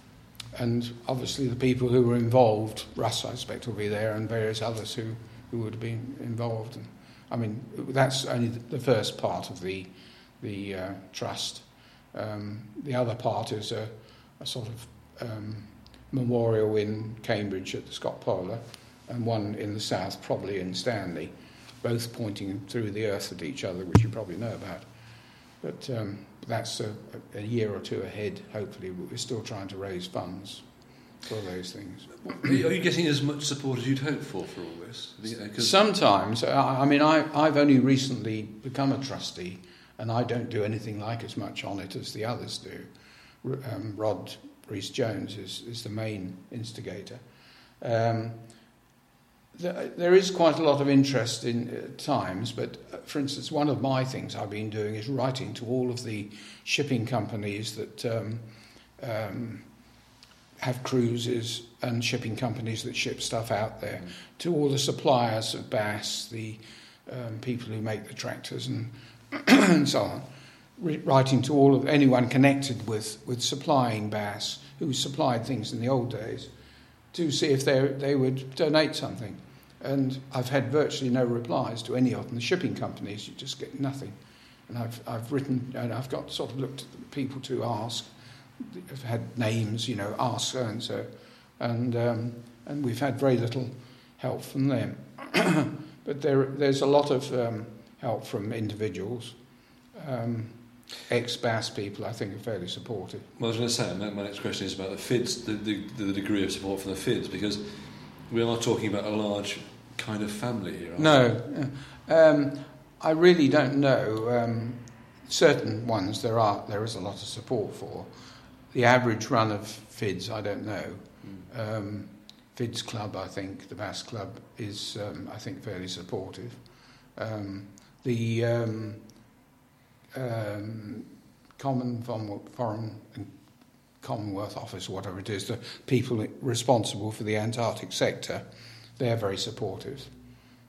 and obviously the people who were involved, Russ, I expect, will be there, and various others who, who would have been involved. And, I mean, that's only the first part of the the uh, trust. Um, the other part is a, a sort of um, memorial in Cambridge at the Scott Polar, and one in the south, probably in Stanley, both pointing through the earth at each other, which you probably know about. But um, that's a, a year or two ahead, hopefully. But we're still trying to raise funds for those things. Are you getting as much support as you'd hoped for for all this? Sometimes. I, I mean, I, I've only recently become a trustee, and I don't do anything like as much on it as the others do. Um, Rod Rhys-Jones is, is the main instigator. Um, There is quite a lot of interest in uh, times, but uh, for instance, one of my things I've been doing is writing to all of the shipping companies that um, um, have cruises and shipping companies that ship stuff out there, mm. to all the suppliers of Bass, the um, people who make the tractors and, and so on, Re- writing to all of anyone connected with, with supplying Bass, who supplied things in the old days, to see if they they would donate something. And I've had virtually no replies to any of them. The shipping companies, you just get nothing. And I've I've written, and I've got sort of looked at the people to ask. I've had names, you know, ask so and so, and um, and we've had very little help from them. But there there's a lot of um, help from individuals. Um, Ex-Bass people, I think, are fairly supportive. Well, I was going to say, my, my next question is about the F I Ds, the, the, the degree of support from the F I Ds, because we are talking about a large kind of family here, aren't no, we? Um, I really don't know. Um, certain ones there are, there is a lot of support for. The average run of F I Ds, I don't know. Mm. Um, F I Ds Club, I think, the Bass Club, is, um, I think, fairly supportive. Um, the... Um, Um, Common Foreign and Commonwealth Office, whatever it is, the people responsible for the Antarctic sector, they're very supportive.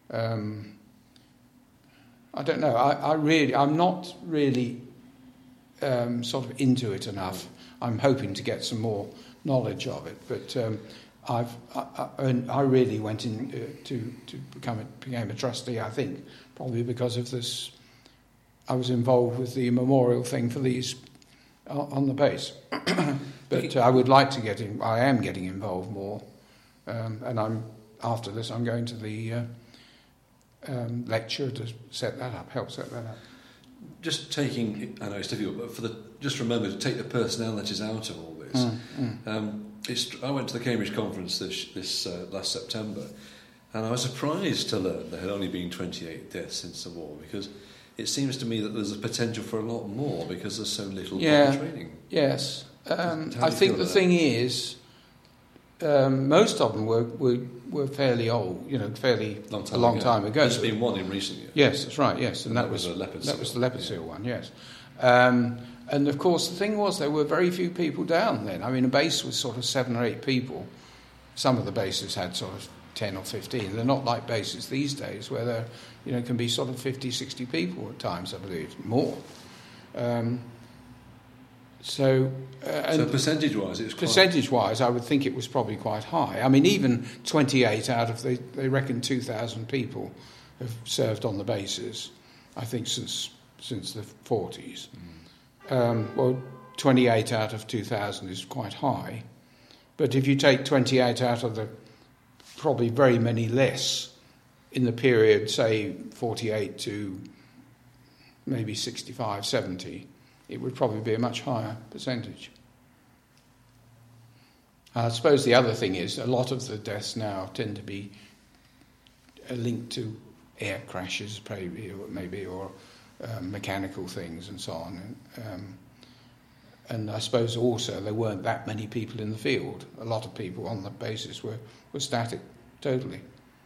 Um, I don't know. I, I really, I'm not really um, sort of into it enough. I'm hoping to get some more knowledge of it, but um, I've I, I, and I really went in uh, to to become a, became a trustee. I think probably because of this. I was involved with the memorial thing for these uh, on the base, but uh, I would like to get in. I am getting involved more, um, and I'm after this. I'm going to the uh, um, lecture to set that up, help set that up. Just taking, I know it's difficult, but for the just remember to take the personalities out of all this. Mm, mm. Um, it's, I went to the Cambridge conference this, this uh, last September, and I was surprised to learn there had only been twenty-eight deaths since the war, because it seems to me that there's a potential for a lot more because there's so little yeah, proper training. Yes. Um, How do I you think feel the about thing is, um, most of them were, were were fairly old, you know, fairly Long time a long ago. time ago. There's been one in recent years. Yes, that's right. Yes, and, And that, that was was a leopard that seal. was the leopard Yeah. seal one. Yes, um, and of course the thing was there were very few people down then. I mean, a base was sort of seven or eight people. Some of the bases had sort of ten or fifteen. They're not like bases these days where there, you know, can be sort of fifty, sixty people at times. I believe more. Um, so, uh, and So percentage-wise, it was quite... percentage-wise, I would think it was probably quite high. I mean, even twenty-eight out of the, they reckon two thousand people have served on the bases. I think since since the forties. Mm. Um, well, twenty-eight out of two thousand is quite high, but if you take twenty-eight out of the probably very many less in the period, say forty-eight to maybe sixty-five, seventy. It would probably be a much higher percentage. I suppose the other thing is a lot of the deaths now tend to be linked to air crashes, maybe, or, maybe, or um, mechanical things and so on. Um, and I suppose also there weren't that many people in the field. A lot of people on the bases were, were static, totally.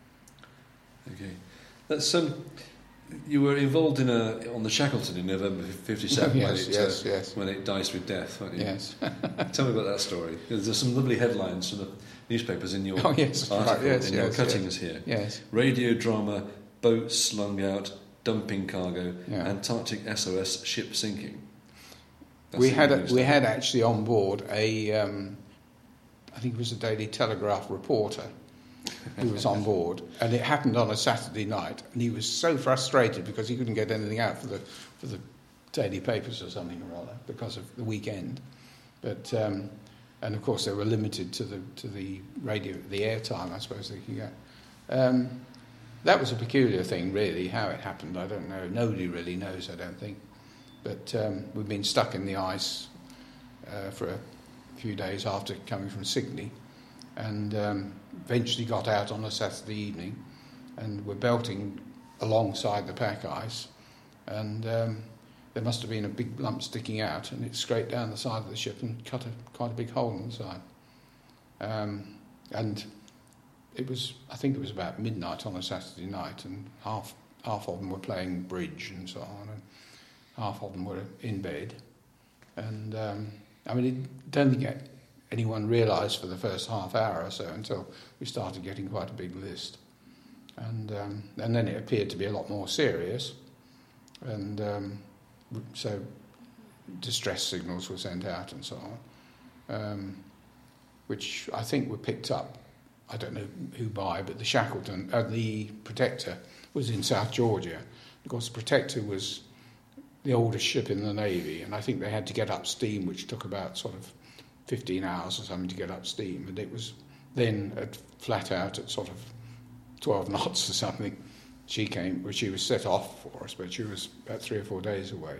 Okay. That's um. You were involved in a on the Shackleton in November fifty-seven Yes, when it yes, uh, yes. when it diced with death, weren't you? Yes. Tell me about that story. There's some lovely headlines from the newspapers in your Oh, yes, article, right, yes, in yes, your cuttings yes. here. Yes. Radio drama, boats slung out, dumping cargo, Yeah. Antarctic S O S ship sinking. That's We the had a, news we story. had actually on board a, um, I think it was a Daily Telegraph reporter who was on board, and it happened on a Saturday night, and he was so frustrated because he couldn't get anything out for the for the daily papers or something or other because of the weekend. But um, and of course they were limited to the to the radio the airtime I suppose they could get. Um, that was a peculiar thing, really. How it happened, I don't know. Nobody really knows, I don't think. But um, we've been stuck in the ice uh, for a few days after coming from Sydney, and um, eventually got out on a Saturday evening, and were belting alongside the pack ice, and um, there must have been a big lump sticking out, and it scraped down the side of the ship and cut a, quite a big hole in the side. Um, and it was, I think it was about midnight on a Saturday night, and half half of them were playing bridge and so on, and half of them were in bed. And um, I mean, I don't think anyone realised for the first half hour or so until we started getting quite a big list. And um, and then it appeared to be a lot more serious. And um, so distress signals were sent out and so on, um, which I think were picked up. I don't know who by, but the Shackleton, uh, the Protector, was in South Georgia. Of course, the Protector was the oldest ship in the Navy, and I think they had to get up steam, which took about sort of fifteen hours or something to get up steam, and it was then at flat out at sort of twelve knots or something. She came, well, she was set off for us, but she was about three or four days away.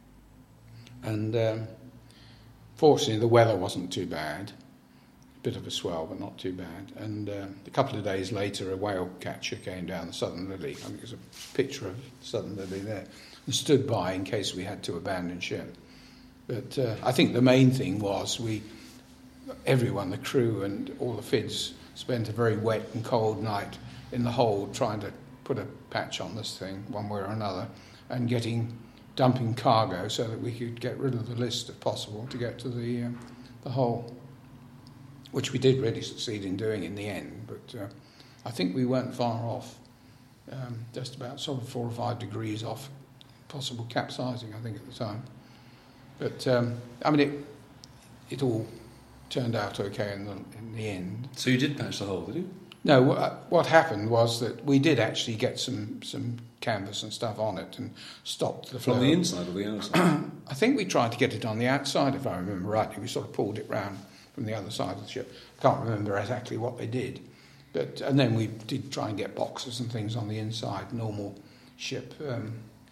And um, fortunately, the weather wasn't too bad. A bit of a swell, but not too bad. And uh, a couple of days later, a whale catcher came down the Southern Lily. I think there's a picture of Southern Lily there, and stood by in case we had to abandon ship. But uh, I think the main thing was we, everyone, the crew and all the F I Ds, spent a very wet and cold night in the hold trying to put a patch on this thing one way or another, and getting dumping cargo so that we could get rid of the list if possible to get to the uh, the hole, which we did really succeed in doing in the end. But uh, I think we weren't far off, um, just about sort of four or five degrees off possible capsizing, I think, at the time. But um, I mean, it it all turned out okay in the in the end. So you did patch the hole, did you? No, what, what happened was that we did actually get some, some canvas and stuff on it and stopped the flow. From the inside or the outside? I think we tried to get it on the outside, if I remember rightly. We sort of pulled it round from the other side of the ship. I can't remember exactly what they did. But and then we did try and get boxes and things on the inside, normal ship, um,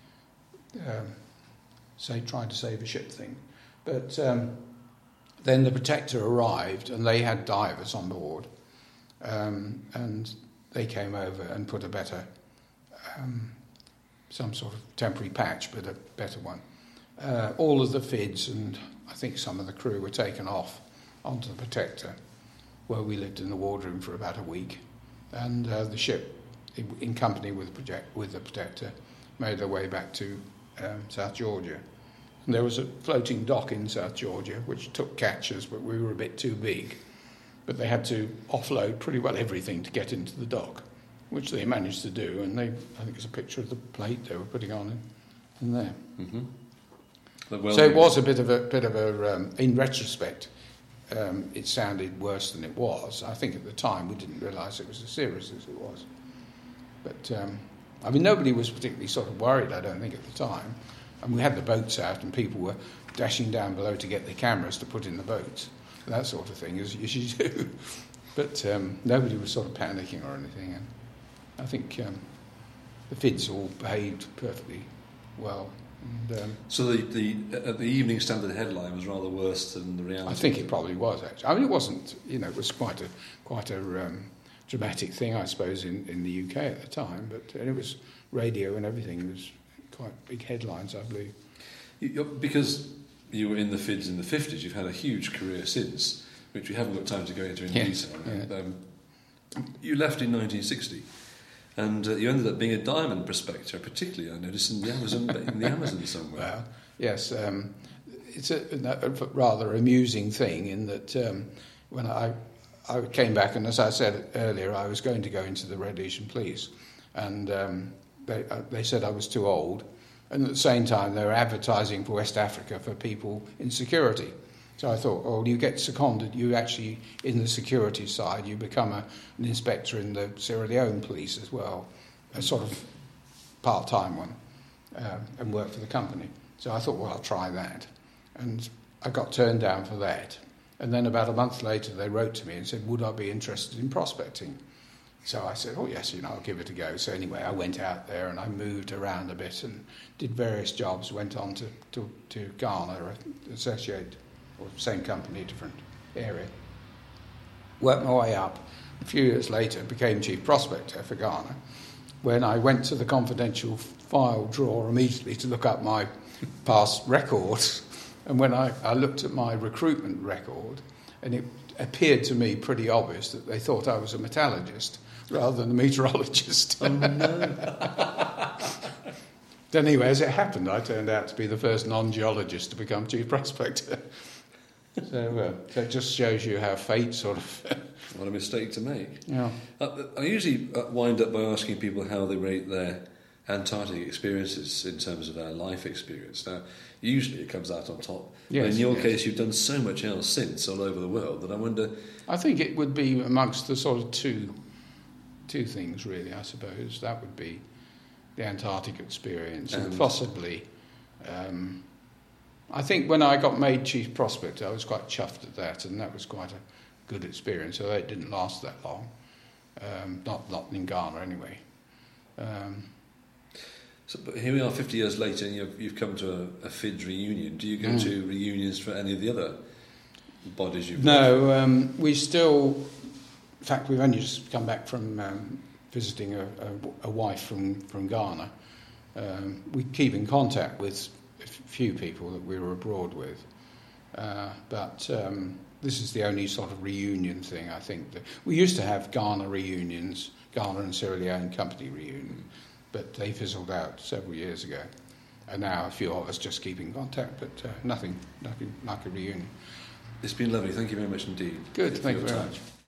um, say, trying to save a ship thing. But um, then the Protector arrived and they had divers on board. Um, and they came over and put a better, um, some sort of temporary patch, but a better one. Uh, all of the fids and I think some of the crew were taken off onto the Protector, where we lived in the wardroom for about a week. And uh, the ship, in company with, project, with the Protector, made their way back to um, South Georgia. And there was a floating dock in South Georgia, which took catchers, but we were a bit too big. But they had to offload pretty well everything to get into the dock, which they managed to do. And they, I think it's a picture of the plate they were putting on in, in there. Mm-hmm. Well, so it was a bit of a bit of a. Um, in retrospect, um, it sounded worse than it was. I think at the time we didn't realise it was as serious as it was. But um, I mean, nobody was particularly sort of worried. I don't think at the time. And we had the boats out, and people were dashing down below to get their cameras to put in the boats. That sort of thing, as, as you do. But um, nobody was sort of panicking or anything. And I think um, the fids all behaved perfectly well. And, um, so the, the, uh, the Evening Standard headline was rather worse than the reality? I think it probably was, actually. I mean, it wasn't, you know, it was quite a quite a um, dramatic thing, I suppose, in, in the U K at the time. But and it was radio and everything. It was quite big headlines, I believe. You, because... You were in the fids in the fifties. You've had a huge career since, which we haven't got time to go into in yes, detail. Yeah. Um, you left in nineteen sixty, and uh, you ended up being a diamond prospector, particularly I noticed in the Amazon, in the Amazon somewhere. Well, yes, um, it's a, a rather amusing thing in that um, when I I came back, and as I said earlier, I was going to go into the Rhodesian Police, and um, they uh, they said I was too old. And at the same time, they were advertising for West Africa for people in security. So I thought, oh, you get seconded, you actually, in the security side, you become a, an inspector in the Sierra Leone police as well, a sort of part-time one, um, and work for the company. So I thought, well, I'll try that. And I got turned down for that. And then about a month later, they wrote to me and said, would I be interested in prospecting? So I said, oh, yes, you know, I'll give it a go. So anyway, I went out there and I moved around a bit and did various jobs, went on to, to, to Ghana, associate, or same company, different area. Worked my way up. A few years later, became chief prospector for Ghana, when I went to the confidential file drawer immediately to look up my past records. And when I, I looked at my recruitment record, and it appeared to me pretty obvious that they thought I was a metallurgist rather than a meteorologist. Oh, no. Anyway, as it happened, I turned out to be the first non-geologist to become chief prospector. so, uh, so it just shows you how fate sort of... What a mistake to make. Yeah. Uh, I usually wind up by asking people how they rate their Antarctic experiences in terms of their life experience. Now, usually it comes out on top. Yes, but in your yes. case, you've done so much else since all over the world that I wonder... I think it would be amongst the sort of two two things, really, I suppose. That would be the Antarctic experience and, and possibly... Um, I think when I got made chief prospector, I was quite chuffed at that, and that was quite a good experience, although it didn't last that long. Um, not, not in Ghana, anyway. Um, So, but here we are fifty years later and you've, you've come to a, a FIDS reunion. Do you go mm. to reunions for any of the other bodies you've No, um, we still... In fact, we've only just come back from um, visiting a, a, a wife from, from Ghana. Um, we keep in contact with a few people that we were abroad with. Uh, but um, this is the only sort of reunion thing, I think. That we used to have Ghana reunions, Ghana and Sierra Leone Company reunion. But they fizzled out several years ago. And now a few of us just keep in contact, but uh, nothing, nothing like a reunion. It's been lovely. Thank you very much indeed. Good, thank you very much.